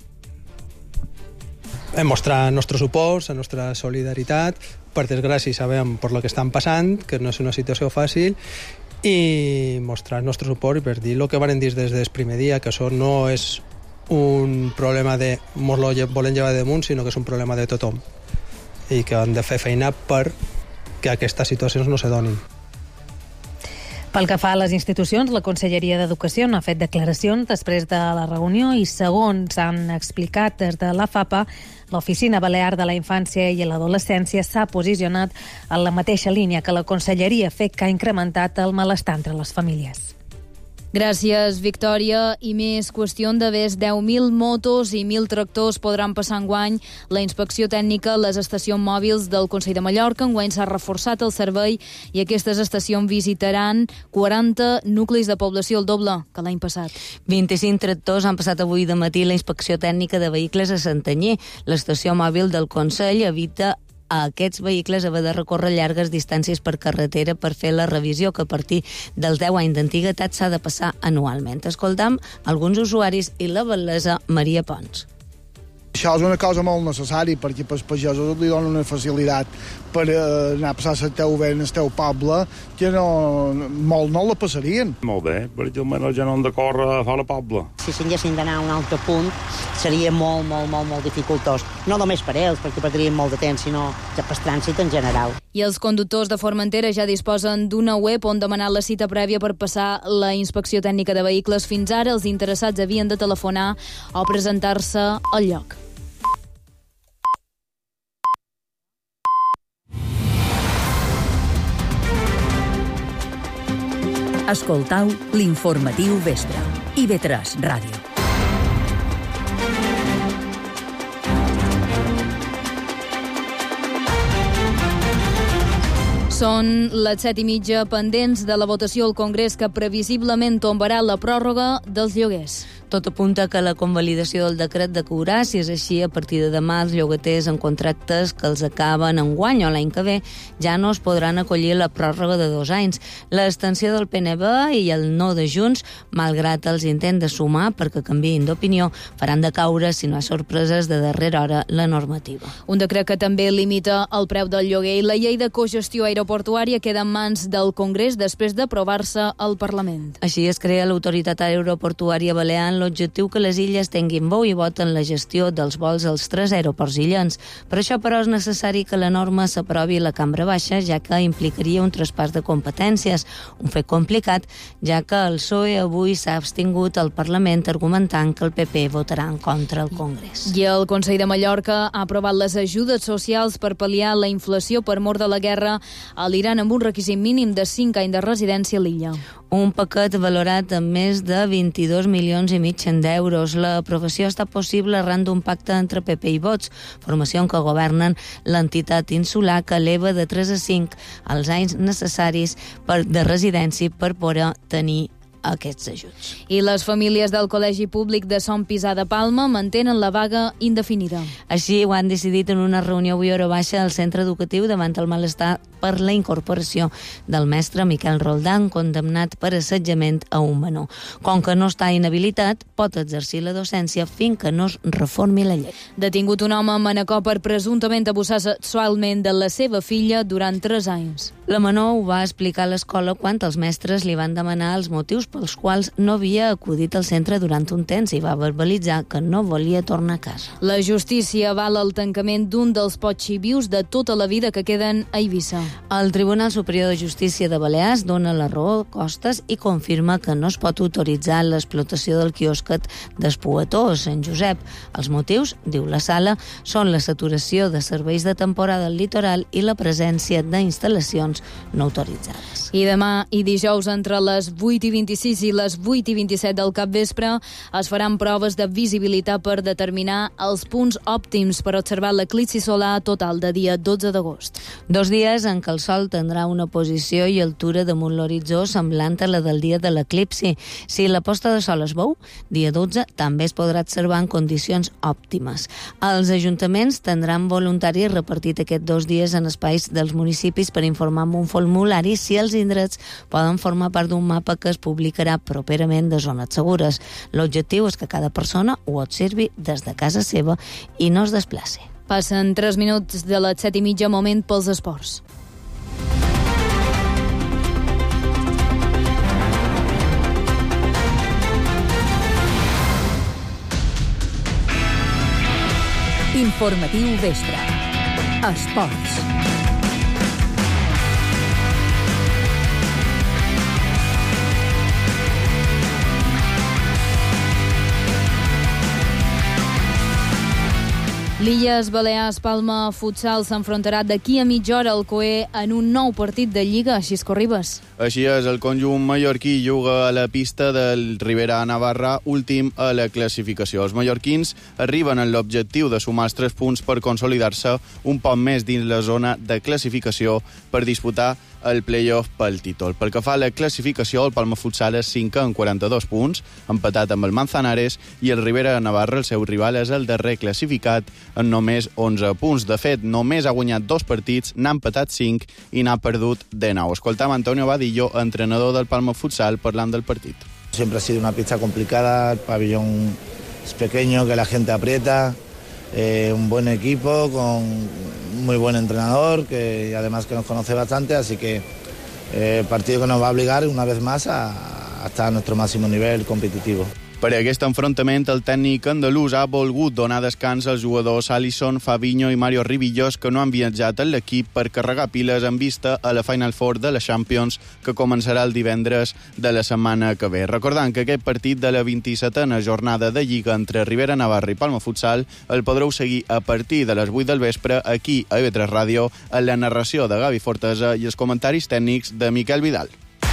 Speaker 29: Mostrar el nostre suport, la nostra solidaritat. Per desgràcia sabem per lo que estan passant, que no és una situació fàcil, i mostrar el nostre suport i per dir el que varen dir des del primer dia, que això no és un problema de mos lo volem llevar damunt, sinó que és un problema de tothom i que han de fer feina per que aquestes situacions no se donin.
Speaker 27: Pel que fa a les institucions, la Conselleria d'Educació no ha fet declaracions després de la reunió i, segons han explicat des de la FAPA, l'Oficina Balear de la Infància i l'Adolescència s'ha posicionat en la mateixa línia que la Conselleria, fet que ha incrementat el malestar entre les famílies.
Speaker 1: Gràcies, Victòria. I més qüestió de més deu mil motos i mil tractors podran passar enguany la inspecció tècnica a les estacions mòbils del Consell de Mallorca. Enguany s'ha reforçat el servei i aquestes estacions visitaran quaranta nuclis de població, el doble que l'any passat.
Speaker 6: vint-i-cinc tractors han passat avui de matí la inspecció tècnica de vehicles a Santanyí. L'estació mòbil del Consell evita a aquests vehicles haver de recórrer llargues distàncies per carretera per fer la revisió que a partir dels deu anys d'antiguitat s'ha de passar anualment. Escoltam alguns usuaris i la bellesa Maria Pons.
Speaker 3: Això és una cosa molt necessària perquè pels pagesos li dona una facilitat per anar a passar el teu bé en el teu poble que no, molt no la passarien.
Speaker 4: Molt bé, perquè almenys ja no han de córrer a fora poble.
Speaker 5: Si s'haguessin d'anar a un altre punt seria molt, molt, molt, molt dificultós. No només per ells, perquè perdrien molt de temps, sinó pel trànsit en general.
Speaker 1: I els conductors de Formentera ja disposen d'una web on demanar la cita prèvia per passar la inspecció tècnica de vehicles. Fins ara els interessats havien de telefonar o presentar-se al lloc.
Speaker 10: Escoltau l'informatiu vespre. I ve tres Ràdio.
Speaker 1: Són les set i mitja pendents de la votació al Congrés que previsiblement tombarà la pròrroga dels lloguers.
Speaker 6: Tot apunta que la convalidació del decret decaurà. Si és així, a partir de demà els llogaters en contractes que els acaben enguany o l'any que ve ja no es podran acollir la pròrroga de dos anys. L'extensió del P N B i el no de Junts, malgrat els intents de sumar perquè canviïn d'opinió, faran decaure, si no hi ha sorpreses, de darrera hora la normativa.
Speaker 1: Un decret que també limita el preu del lloguer i la llei de cogestió aeroportuària queda en mans del Congrés després d'aprovar-se al Parlament.
Speaker 6: Així es crea l'Autoritat Aeroportuària Balear amb l'objectiu que les illes tinguin veu i vot en la gestió dels vols als tres aeroports illens. Per això, però, és necessari que la norma s'aprovi a la Cambra Baixa, ja que implicaria un traspàs de competències, un fet complicat, ja que el P S O E avui s'ha abstingut al Parlament argumentant que el P P votarà en contra al Congrés.
Speaker 1: I el Consell de Mallorca ha aprovat les ajudes socials per pal·liar la inflació per mort de la guerra a l'Iran amb un requisit mínim de cinc anys de residència a l'illa.
Speaker 6: Un paquet valorat amb més de vint-i-dos milions i mig d'euros. L'aprovació està possible arran d'un pacte entre P P i Vox, formació en què governen l'entitat insular, que eleva de tres a cinc els anys necessaris per, de residència per poder tenir aquests ajuts.
Speaker 1: I les famílies del Col·legi Públic de Son Pisà de Palma mantenen la vaga indefinida.
Speaker 6: Així ho han decidit en una reunió avui a hora baixa al centre educatiu davant el malestar per la incorporació del mestre Miquel Roldán, condemnat per assetjament a un menor. Com que no està inhabilitat, pot exercir la docència fins que no es reformi la llei.
Speaker 1: Detingut un home a Manacor per presumptament abusar sexualment de la seva filla durant tres anys.
Speaker 6: La menor ho va explicar a l'escola quan els mestres li van demanar els motius pels quals no havia acudit al centre durant un temps i va verbalitzar que no volia tornar a casa.
Speaker 1: La justícia avala el tancament d'un dels pocs xivius de tota la vida que queden a Eivissa.
Speaker 6: El Tribunal Superior de Justícia de Balears dona la raó a Costes i confirma que no es pot autoritzar l'explotació del quiosquet d'Espuató a Sant Josep. Els motius, diu la sala, són la saturació de serveis de temporada al litoral i la presència d'instal·lacions no autoritzades.
Speaker 1: I demà i dijous entre les vuit i vint-i-sis i les vuit i vint-i-set del capvespre es faran proves de visibilitat per determinar els punts òptims per observar l'eclipsi solar total de dia dotze d'agost.
Speaker 6: Dos dies en què el sol tindrà una posició i altura damunt l'horitzó semblant a la del dia de l'eclipsi. Si la posta de sol es veu, dia dotze també es podrà observar en condicions òptimes. Els ajuntaments tindran voluntaris repartit aquests dos dies en espais dels municipis per informar amb un formulari si els indrets poden formar part d'un mapa que es publicarà properament de zones segures. L'objectiu és que cada persona ho observi des de casa seva i no es desplaci.
Speaker 1: Passen tres minuts de les set i mitja, moment pels esports.
Speaker 10: Informatiu vespre. Esports.
Speaker 1: L'Illes Balears Palma Futsal s'enfrontarà d'aquí a mitja hora al Coe en un nou partit de Lliga. Xisco Ribas.
Speaker 12: Així és, el conjunt mallorquí juga a la pista del Ribera Navarra, últim a la classificació. Els mallorquins arriben en l'objectiu de sumar els tres punts per consolidar-se un poc més dins la zona de classificació per disputar el play-off pel títol. Pel que fa a la classificació, el Palma Futsal és cinquè amb quaranta-dos punts, empatat amb el Manzanares, i el Ribera Navarra, el seu rival, és el darrer classificat en només onze punts. De fet, només ha guanyat dos partits, n'ha empatat cinc i n'ha perdut de nou. Escoltam Antonio Vadillo, entrenador del Palma Futsal, parlant del partit.
Speaker 16: Siempre ha sido una pista complicada, el pabellón es pequeño, que la gente aprieta, eh, un buen equipo con muy buen entrenador, que además que nos conoce bastante, así que eh, partido que nos va a obligar una vez más a, a estar a nuestro máximo nivel competitivo.
Speaker 12: Per aquest enfrontament, el tècnic andalús ha volgut donar descans als jugadors Alisson, Fabinho i Mario Ribillos, que no han viatjat en l'equip per carregar piles en vista a la Final Four de la Champions, que començarà el divendres de la setmana que ve. Recordant que aquest partit de la vint-i-setena jornada de Lliga entre Ribera Navarra i Palma Futsal el podreu seguir a partir de les vuit del vespre aquí a I V tres Ràdio, en la narració de Gavi Fortesa i els comentaris tècnics de Miquel Vidal.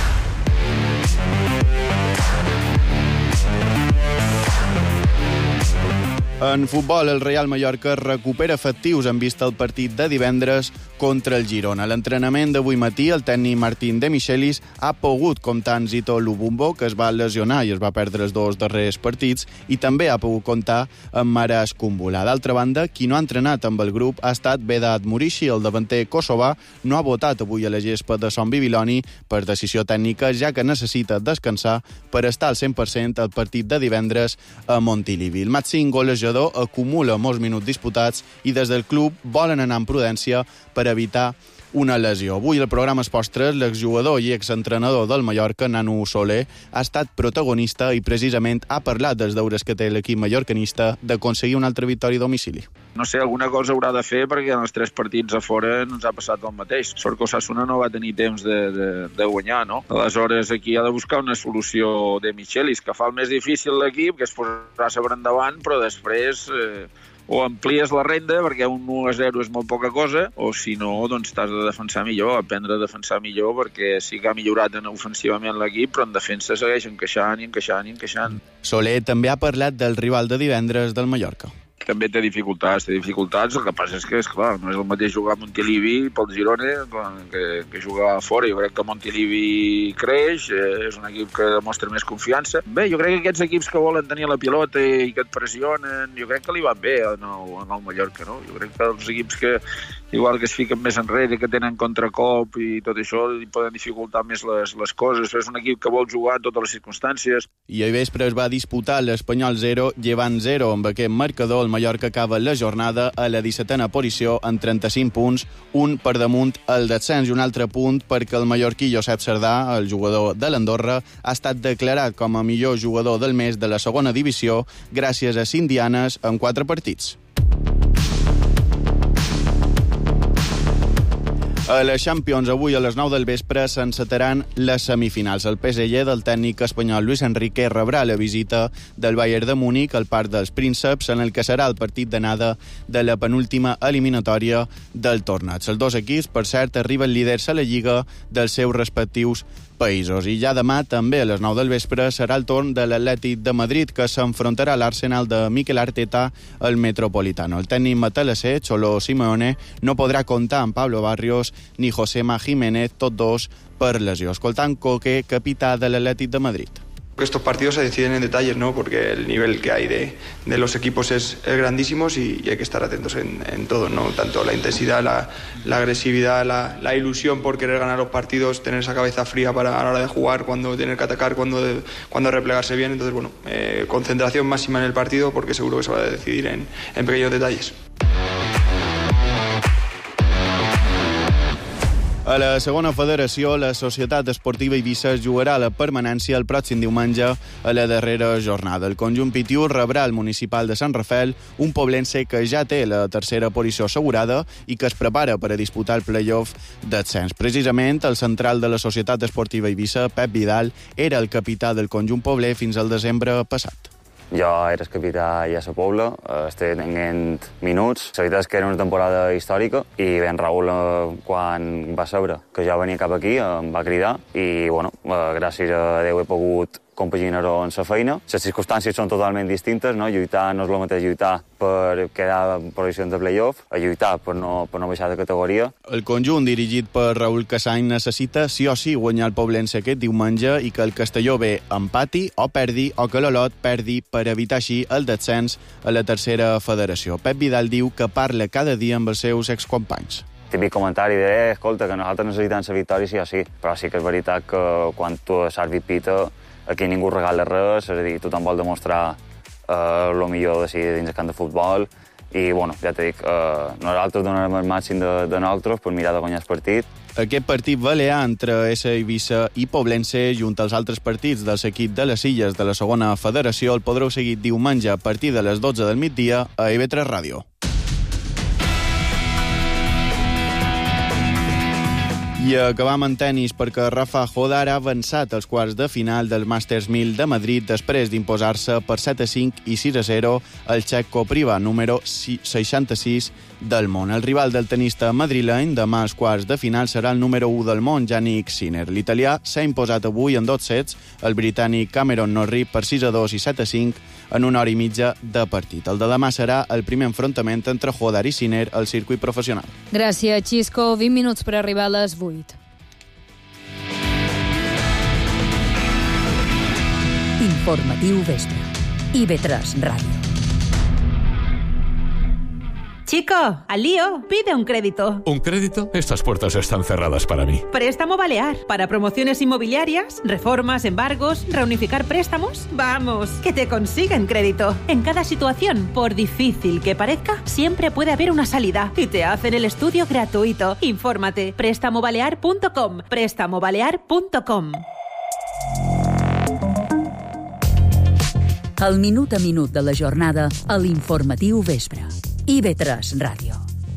Speaker 12: En futbol, el Real Mallorca recupera efectius en vista al partit de divendres contra el Girona. A l'entrenament d'avui matí, el tècnic Martín de Michelis ha pogut comptar en Zito Lubumbo, que es va lesionar i es va perdre els dos darrers partits, i també ha pogut comptar amb Maras Kumbula. D'altra banda, qui no ha entrenat amb el grup ha estat Vedat Murici. El davanter kosovà no ha votat avui a la gespa de Son Bibiloni per decisió tècnica, ja que necessita descansar per estar al cent per cent al partit de divendres a Montilivi. El màxim golejador acumula molts minuts disputats i des del club volen anar amb prudència per evitar una lesió. Avui al programa Esports tres, l'exjugador i exentrenador del Mallorca, Nanu Soler, ha estat protagonista i precisament ha parlat dels deures que té l'equip mallorcanista d'aconseguir una altra victòria a domicili.
Speaker 17: No sé, alguna cosa haurà de fer perquè en els tres partits a fora ens ha passat el mateix. Sort que Osasuna no va tenir temps de, de, de guanyar, no? Aleshores, aquí ha de buscar una solució de Michelis, que fa el més difícil l'equip, que és posar-se per endavant, però després Eh, o amplies la renda, perquè un u a zero és molt poca cosa, o si no, doncs t'has de defensar millor, aprendre a defensar millor, perquè sí que ha millorat en ofensivament l'equip, però en defensa segueix encaixant i encaixant i encaixant.
Speaker 12: Soler també ha parlat del rival de divendres del Mallorca.
Speaker 17: També té dificultats, té dificultats, el que passa és que, esclar, no és el mateix jugar a Montilivi pel Girona que, que jugar a fora. Jo crec que Montilivi creix, eh, és un equip que demostra més confiança. Bé, jo crec que aquests equips que volen tenir la pilota i que et pressionen, jo crec que li van bé en el, en el Mallorca, no? Jo crec que els equips que, igual que es fiquen més enrere, que tenen contracop i tot això, li poden dificultar més les, les coses. És un equip que vol jugar en totes les circumstàncies.
Speaker 12: I ahir vespre es va disputar l'Espanyol zero, llevant zero. Amb aquest marcador, el Mallorca acaba la jornada a la dissetena posició amb trenta-cinc punts, un per damunt el descens i un altre punt perquè el mallorquí Josep Cerdà, el jugador de l'Andorra, ha estat declarat com a millor jugador del mes de la segona divisió gràcies a cinc dianes en quatre partits. A la Champions, avui a les nou del vespre s'encetaran les semifinals. El P S G del tècnic espanyol Luis Enrique rebrà la visita del Bayern de Múnich al Parc dels Prínceps, en el que serà el partit d'anada de la penúltima eliminatòria del torneig. Els dos equips, per cert, arriben líders a la Lliga dels seus respectius països. I ja demà, també a les nou del vespre, serà el torn de l'Atlètic de Madrid, que s'enfrontarà a l'Arsenal de Mikel Arteta al Metropolitano. El tècnic matalasser, Cholo Simeone, no podrà comptar amb Pablo Barrios ni Josema Jiménez, tots dos per lesió. Escoltant Coque, capità de l'Atlètic de Madrid.
Speaker 18: Estos partidos se deciden en detalles, ¿no? Porque el nivel que hay de, de los equipos es, es grandísimo y, y hay que estar atentos en, en todo, ¿no? Tanto la intensidad, la, la agresividad, la, la ilusión por querer ganar los partidos, tener esa cabeza fría para a la hora de jugar, cuando tener que atacar, cuando, de, cuando replegarse bien. Entonces, bueno, eh, concentración máxima en el partido porque seguro que se va a decidir en, en pequeños detalles.
Speaker 12: A la segona federació, la Societat Esportiva Eivissa jugarà la permanència el pròxim diumenge a la darrera jornada. El conjunt Pitiu rebrà el municipal de Sant Rafel, un poblense que ja té la tercera posició assegurada i que es prepara per a disputar el play-off d'ascens. Precisament, el central de la Societat Esportiva Eivissa, Pep Vidal, era el capità del conjunt pobler fins al desembre passat.
Speaker 7: Jo era el capità i a la Pobla, estic tenint minuts. La veritat és que era una temporada històrica i ben Raül, quan va saber que jo venia cap aquí, em va cridar i, bueno, gràcies a Déu he pogut compaginar-ho en la feina. Les circumstàncies són totalment distintes, no? Lluitar no és el mateix lluitar per quedar en posicions de play-off, a lluitar per no, per no baixar de categoria.
Speaker 12: El conjunt dirigit per Raül Casany necessita sí o sí guanyar el Poblense aquest diumenge i que el Castelló B empati o perdi o que l'Olot perdi per evitar així el descens a la tercera federació. Pep Vidal diu que parla cada dia amb els seus excompanys.
Speaker 7: Típic comentari de, eh, escolta, que nosaltres necessitem la victòria sí o sí, però sí que és veritat que quan tu s'àrbit pita aquí ningú regala res, és a dir, tothom vol demostrar el eh, millor de si dins el camp de futbol i, bueno, ja t'he dit, eh, nosaltres donarem el màxim de, de nosaltres per mirar de guanyar el partit.
Speaker 12: Aquest partit balear entre S, Eivissa i Poblense, junt als altres partits del equip de les Illes de la segona federació, el podreu seguir diumenge a partir de les dotze del migdia a I V tres Ràdio. I acabam en tennis perquè Rafa Hodar ha avançat als quarts de final del Masters mil de Madrid després d'imposar-se per set a cinc i sis a zero al txec Kopriva, número seixanta-sis del món. El rival del tenista madrileny demà als quarts de final serà el número u del món, Jannik Sinner. L'italià s'ha imposat avui en dos sets el britànic Cameron Norrie per sis a dos i set a cinc en una hora i mitja de partit. El de demà serà el primer enfrontament entre Hodar i Sinner al circuit professional.
Speaker 1: Gràcies, Xisco. vint minuts per arribar a les vuit.
Speaker 10: Informatiu Vespre. I V tres Ràdio.
Speaker 8: Chico, al lío, pide un crédito.
Speaker 19: ¿Un crédito? Estas puertas están cerradas para mí.
Speaker 8: Préstamo Balear. Para promociones inmobiliarias, reformas, embargos, reunificar préstamos. Vamos, que te consiguen crédito. En cada situación, por difícil que parezca, siempre puede haber una salida. Y te hacen el estudio gratuito. Infórmate. préstamo balear punto com. préstamo balear punto com.
Speaker 10: El minut a minut de la jornada a l'Informatiu Vespre. I V tres Ràdio.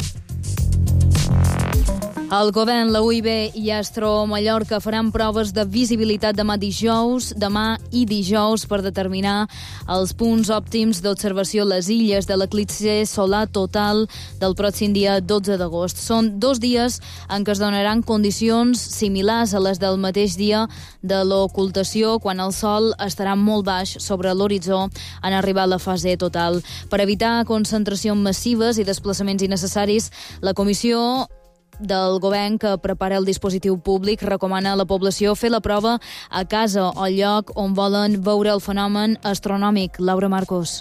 Speaker 1: El govern, la U I B i Astro Mallorca faran proves de visibilitat demà dijous, demà i dijous per determinar els punts òptims d'observació a les illes de l'eclipsi solar total del pròxim dia dotze d'agost. Són dos dies en què es donaran condicions similars a les del mateix dia de l'ocultació, quan el sol estarà molt baix sobre l'horitzó en arribar a la fase total. Per evitar concentracions massives i desplaçaments innecessaris, la Comissió del govern que prepara el dispositiu públic recomana a la població fer la prova a casa o al lloc on volen veure el fenomen astronòmic. Laura Marcos.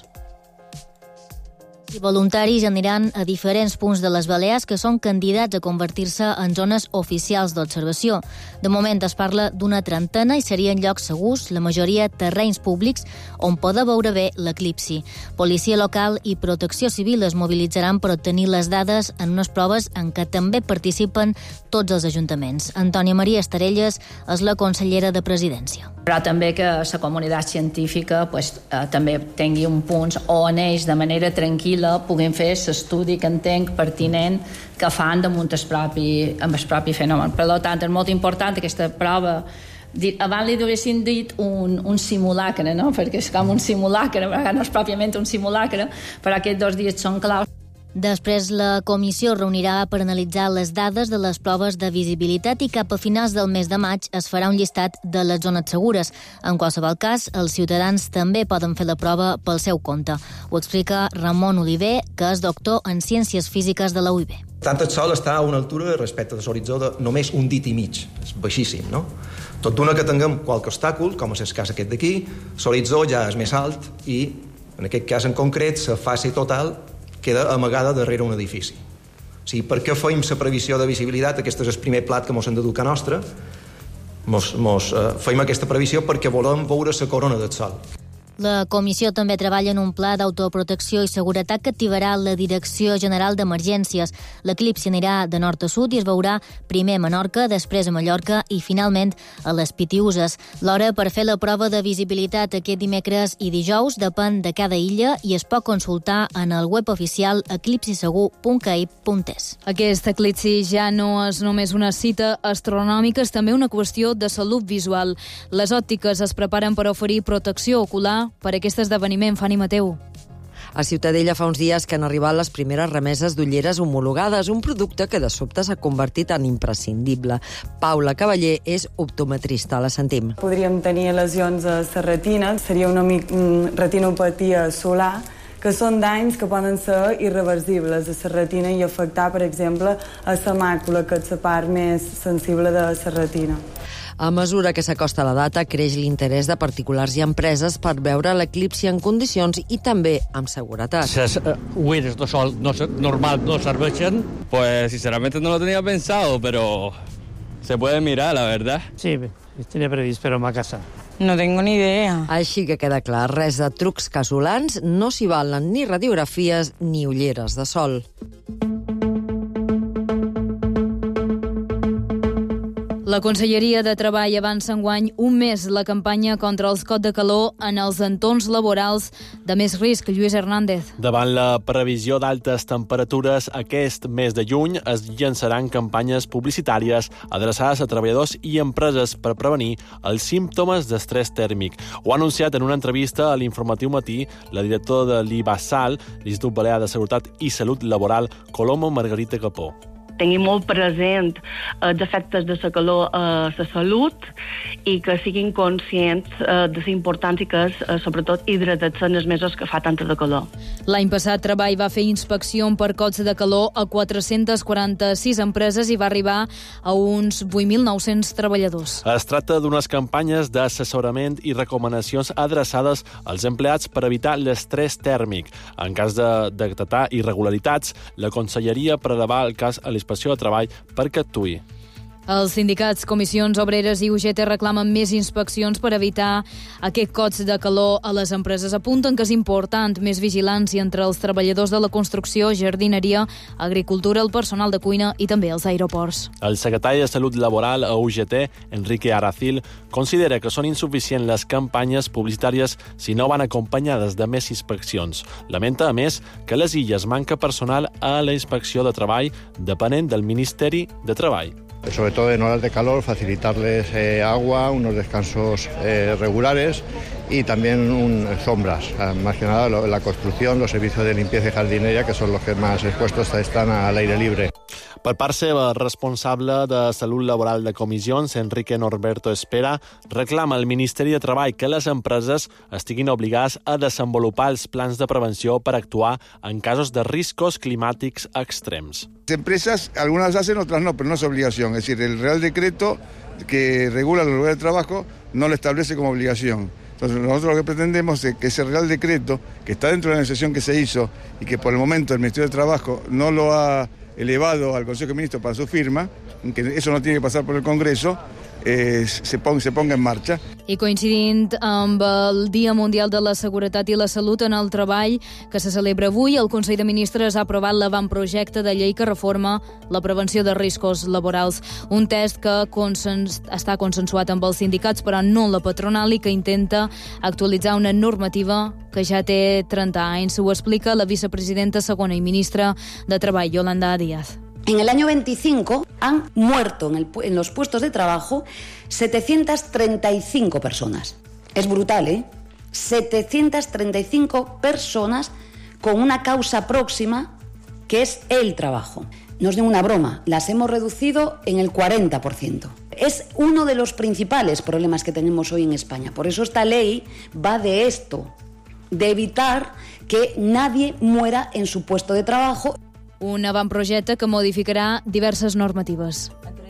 Speaker 20: I voluntaris aniran a diferents punts de les Balears que són candidats a convertir-se en zones oficials d'observació. De moment es parla d'una trentena i serien llocs segurs, la majoria terrenys públics, on poder veure bé l'eclipsi. Policia local i protecció civil es mobilitzaran per obtenir les dades en unes proves en què també participen tots els ajuntaments. Antònia Maria Estarelles és la consellera de Presidència.
Speaker 21: Però també que la comunitat científica pues, eh, també tingui un punt on ells de manera tranquil·la puguin fer l'estudi que entenc pertinent que fan damunt el propi, amb el propi fenomen. Per tant, és molt important aquesta prova. Abans li haguessin dit un, un simulacre, no? Perquè és com un simulacre, no és pròpiament un simulacre, però aquests dos dies són claus.
Speaker 20: Després, la comissió reunirà per analitzar les dades de les proves de visibilitat i cap a finals del mes de maig es farà un llistat de les zones segures. En qualsevol cas, els ciutadans també poden fer la prova pel seu compte. Ho explica Ramon Oliver, que és doctor en Ciències Físiques de la U I B.
Speaker 22: Tant el sol està a una altura respecte de l'horitzó de només un dit i mig. És baixíssim, no? Tot d'una que tinguem qualque obstàcul, com és el cas aquest d'aquí, l'horitzó ja és més alt i, en aquest cas en concret, la fase total queda amagada darrere un edifici. O sigui, per què feim la previsió de visibilitat? Aquest és el primer plat que mos hem de dur a nostra. Mos, mos eh, feim aquesta previsió perquè volem veure la corona del sol.
Speaker 20: La comissió també treballa en un pla d'autoprotecció i seguretat que activarà la Direcció General d'Emergències. L'eclipsi anirà de nord a sud i es veurà primer a Menorca, després a Mallorca i finalment a les Pitiüses. L'hora per fer la prova de visibilitat aquest dimecres i dijous depèn de cada illa i es pot consultar en el web oficial eclipsisegur punt caip punt es.
Speaker 1: Aquest eclipsi ja no és només una cita astronòmica, és també una qüestió de salut visual. Les òptiques es preparen per oferir protecció ocular entranyable per aquest esdeveniment, Fanny Mateu.
Speaker 2: A Ciutadella fa uns dies que han arribat les primeres remeses d'ulleres homologades, un producte que de sobte s'ha convertit en imprescindible. Paula Cavaller és optometrista, la sentim.
Speaker 9: Podríem tenir lesions a la retina, seria una retinopatia solar, que són danys que poden ser irreversibles a la retina i afectar, per exemple, a la màcula, que és la part més sensible de la retina.
Speaker 2: A mesura que s'acosta la data, creix l'interès de particulars i empreses per veure l'eclipsi en condicions i també amb seguretat.
Speaker 11: Les ulleres de sol no, normal no serveixen?
Speaker 13: Pues sinceramente no lo tenía pensado, pero se puede mirar, la verdad.
Speaker 11: Sí, tenía previsto, pero me a casa.
Speaker 2: No tengo ni idea. Així que queda clar, res de trucs casolans, no s'hi valen ni radiografies ni ulleres de sol.
Speaker 1: La Conselleria de Treball avança enguany un mes la campanya contra els cops de calor en els entorns laborals de més risc. Lluís Hernández.
Speaker 14: Davant la previsió d'altes temperatures, aquest mes de juny es llançaran campanyes publicitàries adreçades a treballadors i empreses per prevenir els símptomes d'estrès tèrmic. Ho ha anunciat en una entrevista a l'Informatiu Matí la directora de l'I B A S A L, l'Institut Balear de Seguretat i Salut Laboral, Coloma Margarita Capó.
Speaker 15: Tenir molt present els efectes de la calor a la salut i que siguin conscients de la importància que és, sobretot, hidratar-se en els mesos que fa tanta de calor.
Speaker 1: L'any passat, Treball va fer inspecció per cops de calor a quatre-cents quaranta-sis empreses i va arribar a uns vuit mil nou-cents treballadors.
Speaker 14: Es tracta d'unes campanyes d'assessorament i recomanacions adreçades als empleats per evitar l'estrès tèrmic. En cas de detectar irregularitats, la Conselleria prelevarà el cas a l'Inspecció de Treball perquè actuï.
Speaker 1: Els sindicats, comissions obreres i U G T reclamen més inspeccions per evitar aquest cots de calor a les empreses. Apunten que és important més vigilància entre els treballadors de la construcció, jardineria, agricultura, el personal de cuina i també els aeroports.
Speaker 14: El secretari de Salut Laboral a U G T, Enrique Aracil, considera que són insuficients les campanyes publicitàries si no van acompanyades de més inspeccions. Lamenta, a més, que a les Illes manca personal a la inspecció de treball depenent del Ministeri de Treball.
Speaker 23: Sobre todo en horas de calor, facilitarles eh, agua, unos descansos eh, regulares y también un, sombras. Más que nada lo, la construcción, los servicios de limpieza y jardinería, que son los que más expuestos están al aire libre.
Speaker 14: Per part seva, el responsable de Salut Laboral de Comissions, Enrique Norberto Espera, reclama al Ministeri de Treball que les empreses estiguin obligades a desenvolupar els plans de prevenció per actuar en casos de riscos climàtics extrems.
Speaker 24: Las empresas, algunas hacen, otras no, pero no es obligación. Es decir, el Real Decreto que regula los lugares de trabajo no lo establece como obligación. Entonces, nosotros lo que pretendemos es que ese Real Decreto, que está dentro de la negociación que se hizo y que por el momento el Ministerio de Trabajo no lo ha elevado al Consejo de Ministros para su firma, que eso no tiene que pasar por el Congreso, eh, se, ponga, se ponga en marcha.
Speaker 1: I coincidint amb el Dia Mundial de la Seguretat i la Salut en el Treball, que se celebra avui, el Consell de Ministres ha aprovat l'avantprojecte de llei que reforma la prevenció de riscos laborals. Un text que consens, està consensuat amb els sindicats, però no la patronal, i que intenta actualitzar una normativa que ja té trenta anys. Ho explica la vicepresidenta segona i ministra de Treball, Yolanda Díaz.
Speaker 25: En el año veinticinco han muerto en, el, en los puestos de trabajo setecientas treinta y cinco personas. Es brutal, ¿eh? setecientas treinta y cinco personas con una causa próxima que es el trabajo. No es ninguna broma, las hemos reducido en el cuarenta por ciento. Es uno de los principales problemas que tenemos hoy en España. Por eso esta ley va de esto, de evitar que nadie muera en su puesto de trabajo.
Speaker 1: Un avantprojecte que modificarà diverses normatives.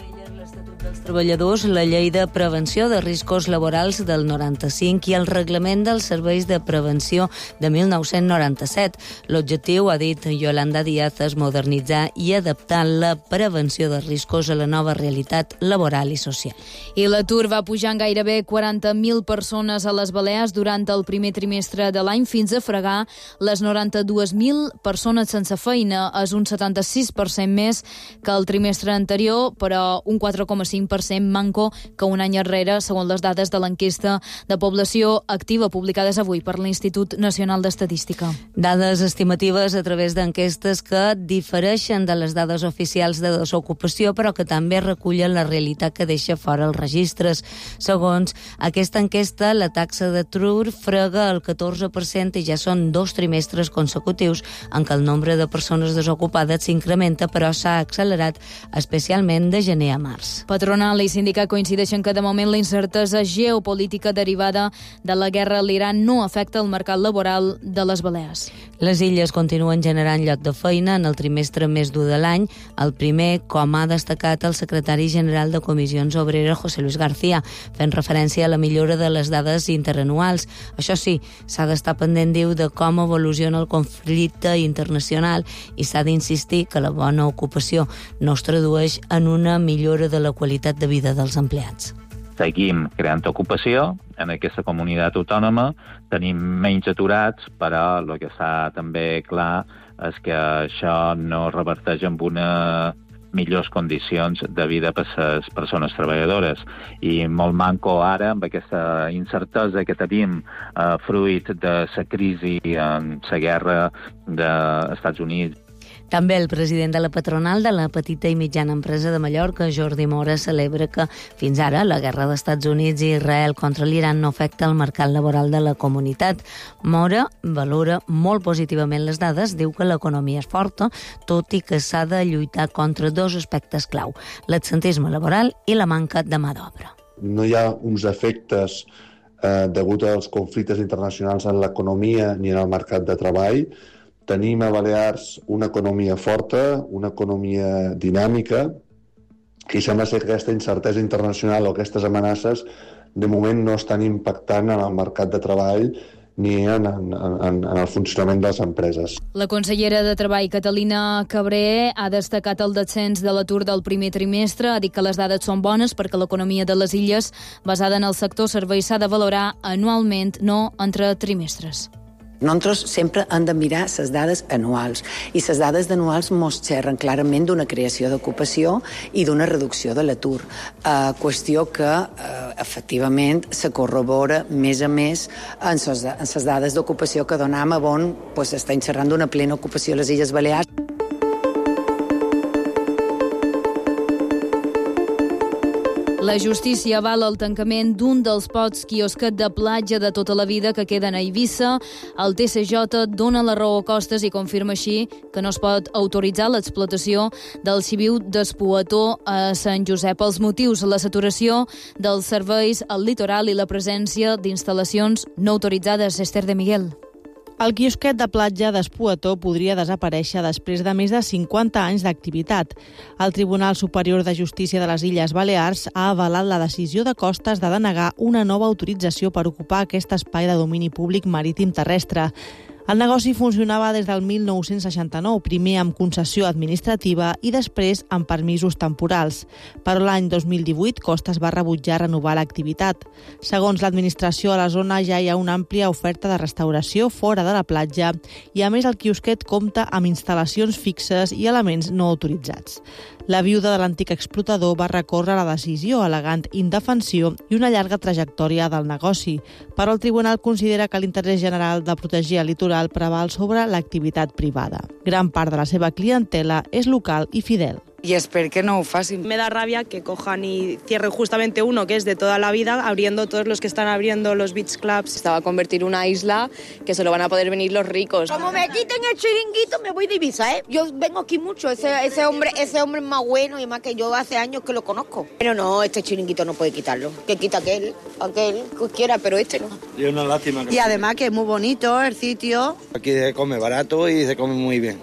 Speaker 6: dels treballadors, la llei de prevenció de riscos laborals del noranta-cinc i el reglament dels serveis de prevenció de mil nou-cents noranta-set. L'objectiu, ha dit Yolanda Díaz, és modernitzar i adaptar la prevenció de riscos a la nova realitat laboral i social.
Speaker 1: I l'atur va pujar en gairebé quaranta mil persones a les Balears durant el primer trimestre de l'any, fins a fregar les noranta-dues mil persones sense feina. És un setanta-sis per cent més que el trimestre anterior, però un quatre coma cinc vint per cent manco que un any enrere, segons les dades de l'enquesta de població activa publicades avui per l'Institut Nacional d'Estadística.
Speaker 6: Dades estimatives a través d'enquestes que difereixen de les dades oficials de desocupació, però que també recullen la realitat que deixa fora els registres. Segons aquesta enquesta, la taxa d'atur frega el catorze per cent i ja són dos trimestres consecutius en què el nombre de persones desocupades s'incrementa, però s'ha accelerat especialment de gener a març.
Speaker 1: Patronal i sindicat coincideixen que de moment la incertesa geopolítica derivada de la guerra a l'Iran no afecta el mercat laboral de les Balears.
Speaker 6: Les illes continuen generant lloc de feina en el trimestre més dur de l'any, el primer, com ha destacat el secretari general de Comissions Obreres, José Luis García, fent referència a la millora de les dades interanuals. Això sí, s'ha d'estar pendent, diu, de com evoluciona el conflicte internacional i s'ha d'insistir que la bona ocupació no es tradueix en una millora de la qualitat de vida dels empleats.
Speaker 3: Seguim creant ocupació en aquesta comunitat autònoma, tenim menys aturats, però el que està també clar és que això no reverteix en una millors condicions de vida per a les persones treballadores. I molt manco ara, amb aquesta incertesa que tenim eh, fruit de la crisi en la guerra dels Estats Units.
Speaker 6: També el president de la patronal de la petita i mitjana empresa de Mallorca, Jordi Mora, celebra que fins ara la guerra dels Estats Units i Israel contra l'Iran no afecta el mercat laboral de la comunitat. Mora valora molt positivament les dades, diu que l'economia és forta, tot i que s'ha de lluitar contra dos aspectes clau, l'absentisme laboral i la manca de mà d'obra.
Speaker 4: No hi ha uns efectes eh, degut als conflictes internacionals en l'economia ni en el mercat de treball. Tenim a Balears una economia forta, una economia dinàmica, i sembla ser que aquesta incertesa internacional o aquestes amenaces de moment no estan impactant en el mercat de treball ni en, en, en, en el funcionament de les empreses.
Speaker 1: La consellera de Treball, Catalina Cabré, ha destacat el descens de l'atur del primer trimestre, ha dit que les dades són bones perquè l'economia de les illes basada en el sector serveis s'ha de valorar anualment, no entre trimestres.
Speaker 5: Nosaltres sempre hem de mirar les dades anuals i les dades anuals mos xerren clarament d'una creació d'ocupació i d'una reducció de l'atur. Uh, qüestió que uh, efectivament se corrobora més a més en les dades d'ocupació que donem a on pues, està xerrant d'una plena ocupació a les Illes Balears.
Speaker 1: La justícia avala el tancament d'un dels pocs quiosquets de platja de tota la vida que queden a Eivissa. El T C J dona la raó a Costes i confirma així que no es pot autoritzar l'explotació del civiu d'Espuató a Sant Josep. Els motius, la saturació dels serveis al litoral i la presència d'instal·lacions no autoritzades. Esther de Miguel.
Speaker 16: El quiosquet de platja d'Espuató podria desaparèixer després de més de cinquanta anys d'activitat. El Tribunal Superior de Justícia de les Illes Balears ha avalat la decisió de Costes de denegar una nova autorització per ocupar aquest espai de domini públic marítim terrestre. El negoci funcionava des del mil nou-cents seixanta-nou, primer amb concessió administrativa i després amb permisos temporals. Però l'any dos mil divuit Costes va rebutjar renovar l'activitat. Segons l'administració, a la zona ja hi ha una àmplia oferta de restauració fora de la platja i, a més, el quiosquet compta amb instal·lacions fixes i elements no autoritzats. La viuda de l'antic explotador va recórrer la decisió al·legant indefensió i una llarga trajectòria del negoci, però el tribunal considera que l'interès general de protegir el litoral preval sobre l'activitat privada. Gran part de la seva clientela és local i fidel.
Speaker 17: Y espero que no facin.
Speaker 26: Me da rabia que cojan y cierren justamente uno que es de toda la vida, abriendo todos los que están abriendo los beach clubs.
Speaker 27: Estaba a convertir una isla que solo van a poder venir los ricos.
Speaker 28: Como me quiten el chiringuito, me voy de Ibiza, ¿eh? Yo vengo aquí mucho, ese, ese hombre ese hombre es más bueno y más que yo hace años que lo conozco. Pero no, este chiringuito no puede quitarlo. Que quita aquel, aquel, cualquiera, pero este no.
Speaker 29: Y es una lástima.
Speaker 28: Y además que es muy bonito el sitio.
Speaker 29: Aquí se come barato y se come muy bien.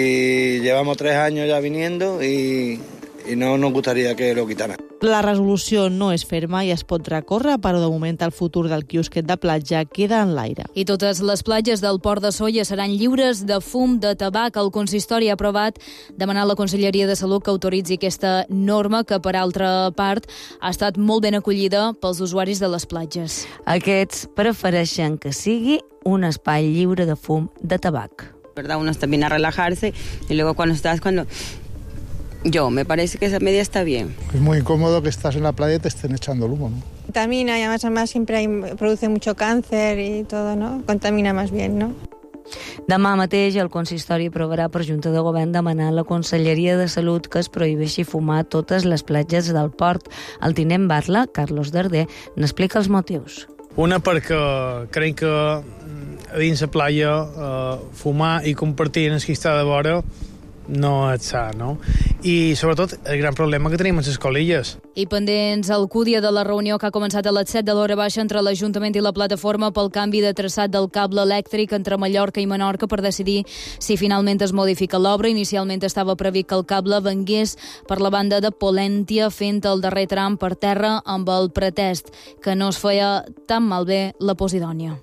Speaker 29: Y llevamos tres años ya viniendo y i no nos gustaría que lo quitaran.
Speaker 16: La resolució no és ferma i es pot recórrer, però de moment el futur del quiosquet de platja queda en l'aire.
Speaker 1: I totes les platges del Port de Sóller seran lliures de fum de tabac. El consistori ha aprovat demanar a la Conselleria de Salut que autoritzi aquesta norma que, per altra part, ha estat molt ben acollida pels usuaris de les platges.
Speaker 6: Aquests prefereixen que sigui un espai lliure de fum de tabac.
Speaker 30: ¿Verdad? Uno está bien a relajarse y luego cuando estás cuando
Speaker 17: Yo, me parece que esa medida está bien.
Speaker 7: Es muy incómodo que estás en la playa y te estén echando el humo, ¿no?
Speaker 8: Contamina y además, además siempre hay, produce mucho cáncer y todo, ¿no? Contamina más bien, ¿no?
Speaker 6: Demà mateix el consistori aprovarà per Junta de Govern demanar a la Conselleria de Salut que es prohibeixi fumar a totes les platges del port. El tinent Barla, Carlos Darder, n'explica els motius.
Speaker 10: Una perquè crec que a dins la platja eh, fumar i compartir en el que està de vora no és sa, no? I sobretot el gran problema que tenim en les colilles.
Speaker 1: I pendents al Cúdia de la reunió que ha començat a les set de l'hora baixa entre l'Ajuntament i la plataforma pel canvi de traçat del cable elèctric entre Mallorca i Menorca per decidir si finalment es modifica l'obra. Inicialment estava previst que el cable vengués per la banda de Polèntia fent el darrer tram per terra amb el pretest que no es feia tan malbé la Posidònia.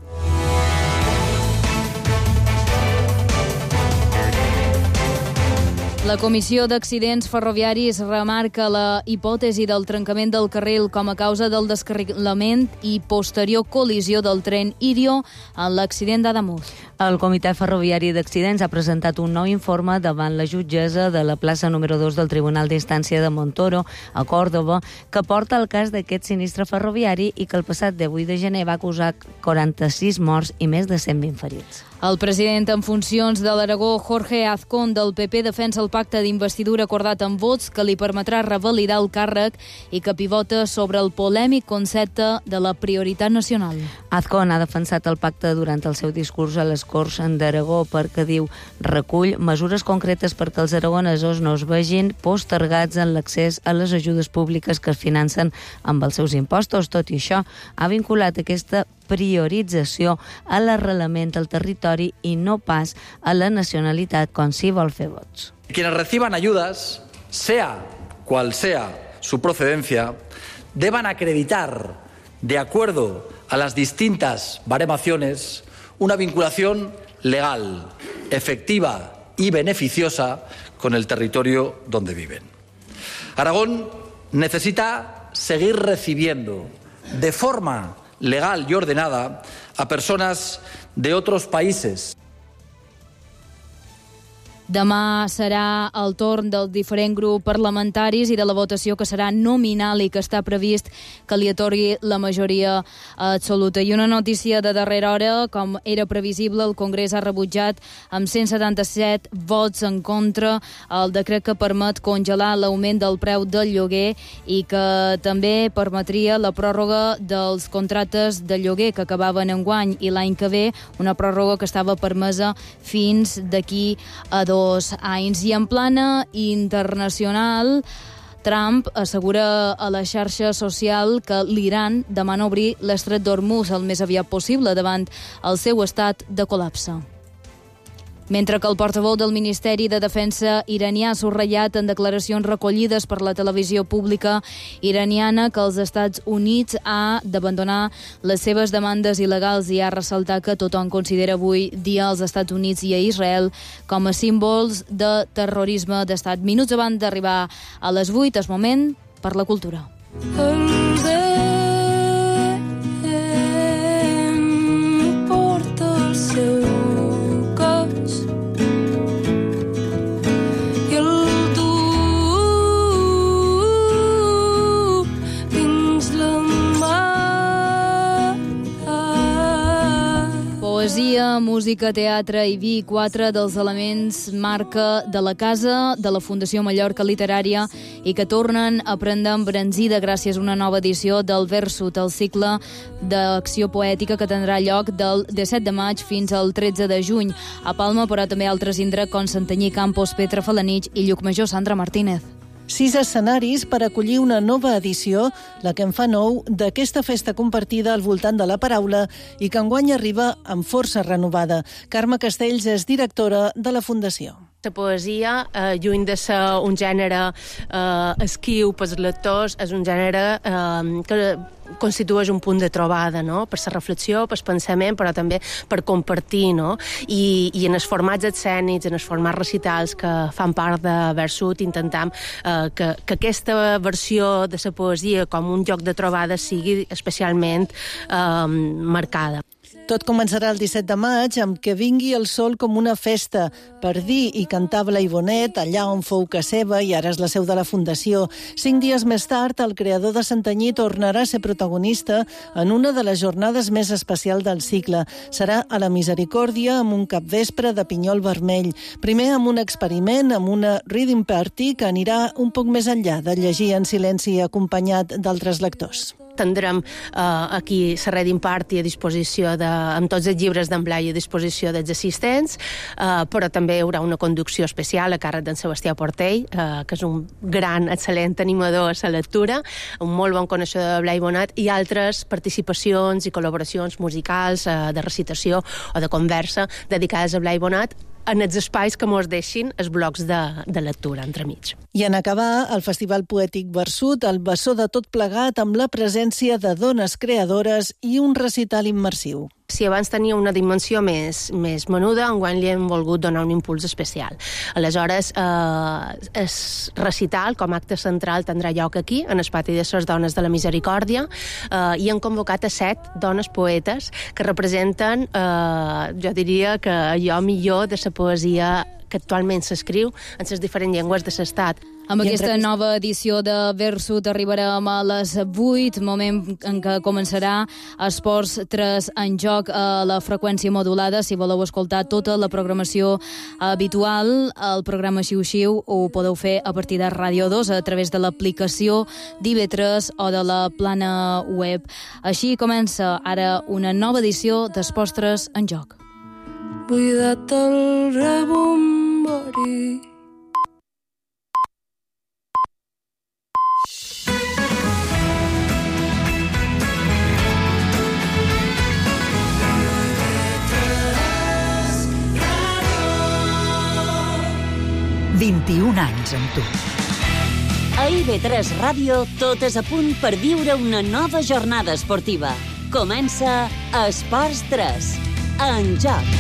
Speaker 1: La Comissió d'Accidents Ferroviaris remarca la hipòtesi del trencament del carril com a causa del descarrilament i posterior col·lisió del tren Irio en l'accident d'Ademús.
Speaker 6: El Comitè Ferroviari d'Accidents ha presentat un nou informe davant la jutgessa de la plaça número dos del Tribunal d'Instància de Montoro, a Còrdova, que porta el cas d'aquest sinistre ferroviari i que el passat divuit de gener va causar quaranta-sis morts i més de cent vint ferits.
Speaker 1: El president en funcions de l'Aragó, Jorge Azcón, del P P, defensa el pacte d'investidura acordat amb vots que li permetrà revalidar el càrrec i que pivota sobre el polèmic concepte de la prioritat nacional.
Speaker 6: Azcón ha defensat el pacte durant el seu discurs a les Corts d'Aragó perquè, diu, recull mesures concretes perquè els aragonesos no es vegin postergats en l'accés a les ajudes públiques que es financen amb els seus impostos. Tot i això, ha vinculat aquesta priorització a l'arrelament al territori i no pas a la nacionalitat com si vol fer vots.
Speaker 12: Quienes reciban ayudas, sea cual sea su procedencia, deban acreditar, de acuerdo a las distintas baremaciones, una vinculación legal, efectiva y beneficiosa con el territorio donde viven. Aragón necesita seguir recibiendo de forma legal y ordenada a personas de otros países.
Speaker 1: Demà serà el torn dels diferents grups parlamentaris i de la votació que serà nominal i que està previst que li atorgui la majoria absoluta. I una notícia de darrera hora, com era previsible, el Congrés ha rebutjat amb cent setanta-set vots en contra el decret que permet congelar l'augment del preu del lloguer i que també permetria la pròrroga dels contractes de lloguer que acabaven enguany i l'any que ve, una pròrroga que estava permesa fins d'aquí a dos anys. I en plana internacional, Trump assegura a la xarxa social que l'Iran demana obrir l'estret d'Hormuz el més aviat possible davant el seu estat de col·lapse. Mentre que el portaveu del Ministeri de Defensa iranià ha subratllat en declaracions recollides per la televisió pública iraniana que els Estats Units ha d'abandonar les seves demandes il·legals i ha ressaltat que tothom considera avui dia els Estats Units i a Israel com a símbols de terrorisme d'estat. Minuts abans d'arribar a les vuit, és moment per la cultura. El vent porta el seu poesia, música, teatre i vi, quatre dels elements marca de la casa de la Fundació Mallorca Literària i que tornen a prendre embranzida gràcies a una nova edició del Versut, el cicle d'acció poètica que tindrà lloc del disset de maig fins al tretze de juny a Palma, però també altres indrets com Santanyí, Campos, Petra, Felanitx i Llucmajor. Sandra Martínez.
Speaker 18: Sis escenaris per acollir una nova edició, la que en fa nou, d'aquesta festa compartida al voltant de la paraula i que enguany arriba amb força renovada. Carme Castells és directora de la Fundació.
Speaker 19: La poesia, eh, lluny de ser un gènere eh, esquiu pels lectors, és un gènere eh, que constitueix un punt de trobada, no? Per la reflexió, per pensament, però també per compartir, no? I, i en els formats escènics, en els formats recitals que fan part de Versut, intentam eh, que, que aquesta versió de la poesia com un lloc de trobada sigui especialment eh, marcada.
Speaker 18: Tot començarà el disset de maig amb Que vingui el sol com una festa, per dir i cantar Blai Bonet, allà on fou casa seva i ara és la seu de la Fundació. Cinc dies més tard, el creador de Santanyí tornarà a ser protagonista en una de les jornades més especials del cicle. Serà a la Misericòrdia amb un capvespre de pinyol vermell. Primer amb un experiment, amb una reading party que anirà un poc més enllà de llegir en silenci acompanyat d'altres lectors.
Speaker 19: Tindrem eh, aquí la reading party a disposició de, amb tots els llibres d'en Blai a disposició dels assistents, eh, però també hi haurà una conducció especial a càrrec d'en Sebastià Portell, eh, que és un gran, excel·lent animador a la lectura, un molt bon coneixedor de Blai Bonet, i altres participacions i col·laboracions musicals, eh, de recitació o de conversa dedicades a Blai Bonet, en els espais que mos deixin els blocs de, de lectura entremig.
Speaker 18: I en acabar, el Festival Poètic Versut, el bessó de tot plegat amb la presència de dones creadores i un recital immersiu.
Speaker 19: Si abans tenia una dimensió més, més menuda, enguany li hem volgut donar un impuls especial. Aleshores, eh, el recital, com a acte central, tindrà lloc aquí, en el pati de les dones de la Misericòrdia, eh, i han convocat a set dones poetes que representen, eh, jo diria que allò millor de la poesia que actualment s'escriu en les diferents llengües de l'Estat.
Speaker 1: Amb aquesta nova edició de Versut arribarem a les vuit, moment en què començarà Esports tres en joc a la freqüència modulada. Si voleu escoltar tota la programació habitual, el programa Xiu-Xiu ho podeu fer a partir de Ràdio dos a través de l'aplicació d'I V tres o de la plana web. Així comença ara una nova edició d'Esports tres en joc.
Speaker 2: Buida't el rebombori.
Speaker 9: vint-i-un anys amb tu. A I V tres Ràdio tot és a punt per viure una nova jornada esportiva. Comença Esports tres en joc.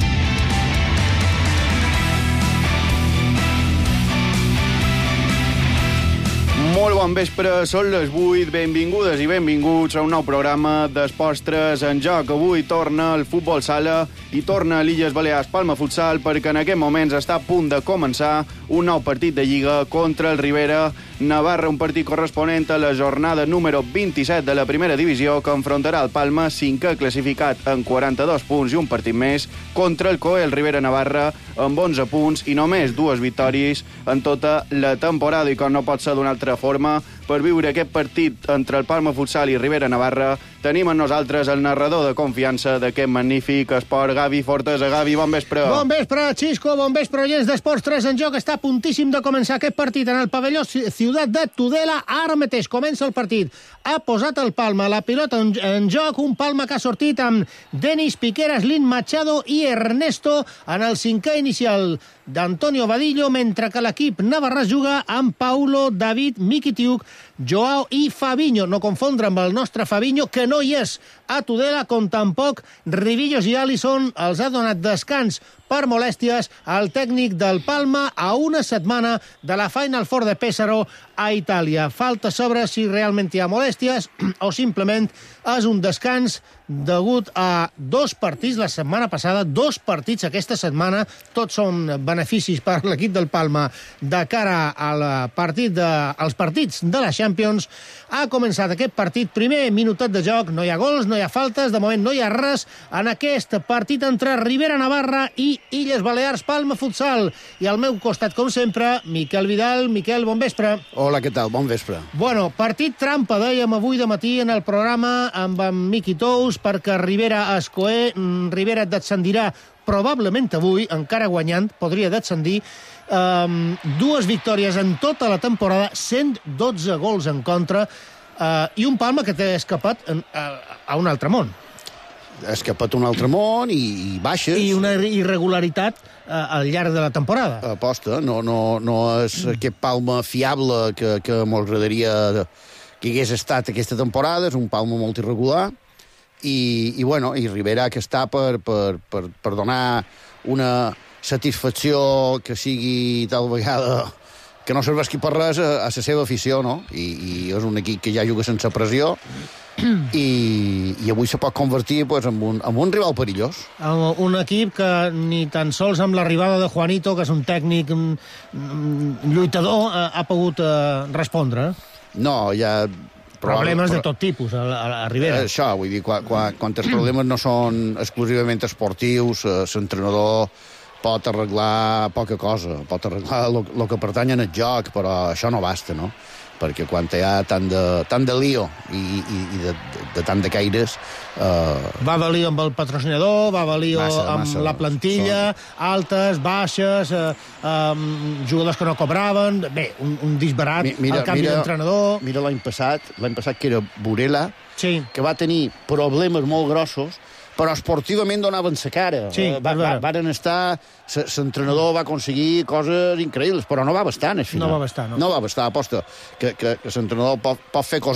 Speaker 11: Molt bon vespre, són les vuit, benvingudes i benvinguts a un nou programa d'Esports tres en joc. Avui torna el futbol sala i torna a l'Illes Balears Palma Futsal perquè en aquest moments està a punt de començar un nou partit de Lliga contra el Ribera Navarra, un partit corresponent a la jornada número vint-i-set de la primera divisió que enfrontarà el Palma, cinquè classificat amb quaranta-dos punts i un partit més, contra el Coe, el Ribera Navarra, amb onze punts i només dues victòries en tota la temporada. I com no pot ser d'una altra forma, per viure aquest partit entre el Palma Futsal i Ribera Navarra, tenim amb nosaltres el narrador de confiança d'aquest magnífic esport, Gavi Fortesa. Gavi, bon vespre.
Speaker 13: Bon vespre, Xisco, bon vespre, oients d'Esports tres en joc. Està a puntíssim de començar aquest partit en el pavelló Ciutat de Tudela. Ara mateix comença el partit. Ha posat el Palma, la pilota en, en joc, un Palma que ha sortit amb Denis Piqueras, Lin Machado i Ernesto en el cinquè inicial d'Antonio Vadillo, mentre que l'equip navarrès juga amb Paulo, David, Mikitiuk, Joao i Fabinho. No confondre amb el nostre Fabinho, que no hi és a Tudela, com tampoc Rivillos i Alisson. Els ha donat descans per molèsties al tècnic del Palma a una setmana de la Final Four de Pesaro a Itàlia. Falta sobre si realment hi ha molèsties o simplement és un descans degut a dos partits la setmana passada, dos partits aquesta setmana. Tots són beneficis per l'equip del Palma de cara al partit de, als partits de la Champions. Ha començat aquest partit, primer minutet de joc, no hi ha gols, no hi ha faltes, de moment no hi ha res en aquest partit entre Ribera Navarra i Illes Balears Palma Futsal. I al meu costat, com sempre, Miquel Vidal. Miquel, bon vespre.
Speaker 15: Hola, què tal? Bon vespre.
Speaker 13: Bueno, partit trampa, dèiem avui de matí en el programa amb en Miqui Tous, perquè Ribera Escoé, Ribera descendirà probablement avui, encara guanyant, podria descendir. Um, dues victòries en tota la temporada, cent dotze gols en contra, uh, i un Palma que t'ha escapat en, a, a un altre món.
Speaker 15: Ha escapat un altre món i, i baixes.
Speaker 13: I una irregularitat uh, al llarg de la temporada.
Speaker 15: Aposta, no, no, no és mm. aquest Palma fiable que, que m'agradaria que hagués estat aquesta temporada. És un Palma molt irregular. I, i, bueno, i Ribera que està per, per, per, per donar una satisfacció que sigui tal vegada que no serveix per res a, a la seva afició, no? I, i és un equip que ja juga sense pressió i, i avui se pot convertir pues, en, un, en un rival perillós.
Speaker 13: Un equip que ni tan sols amb l'arribada de Juanito, que és un tècnic un, un lluitador, ha, ha pogut uh, respondre.
Speaker 15: No, hi ha...
Speaker 13: Problemes
Speaker 15: però,
Speaker 13: de tot tipus a, a, a Ribera.
Speaker 15: Això, vull dir, quan, quan, quan els problemes no són exclusivament esportius, l'entrenador pot arreglar poca cosa, pot arreglar el que pertany al joc, però això no basta, no? Perquè quan hi ha tant de, tant de lío i, i, i de, de, de tant de caires... Eh...
Speaker 13: Va de lío amb el patrocinador, va de lío massa, amb massa, la plantilla, són... altes, baixes, eh, eh, jugadors que no cobraven... Bé, un, un disbarat, mi, mira, el canvi d'entrenador...
Speaker 15: Mira l'any passat, l'any passat que era Burela,
Speaker 13: sí.
Speaker 15: que va tenir problemes molt grossos, però esportivament donaven sa cara.
Speaker 13: Sí,
Speaker 15: eh, va, va, varen estar... L'entrenador va aconseguir coses increïbles, però no va bastar, al final.
Speaker 13: No va bastar, no.
Speaker 15: No va bastar, aposta, que, que, que l'entrenador pot, pot fer coses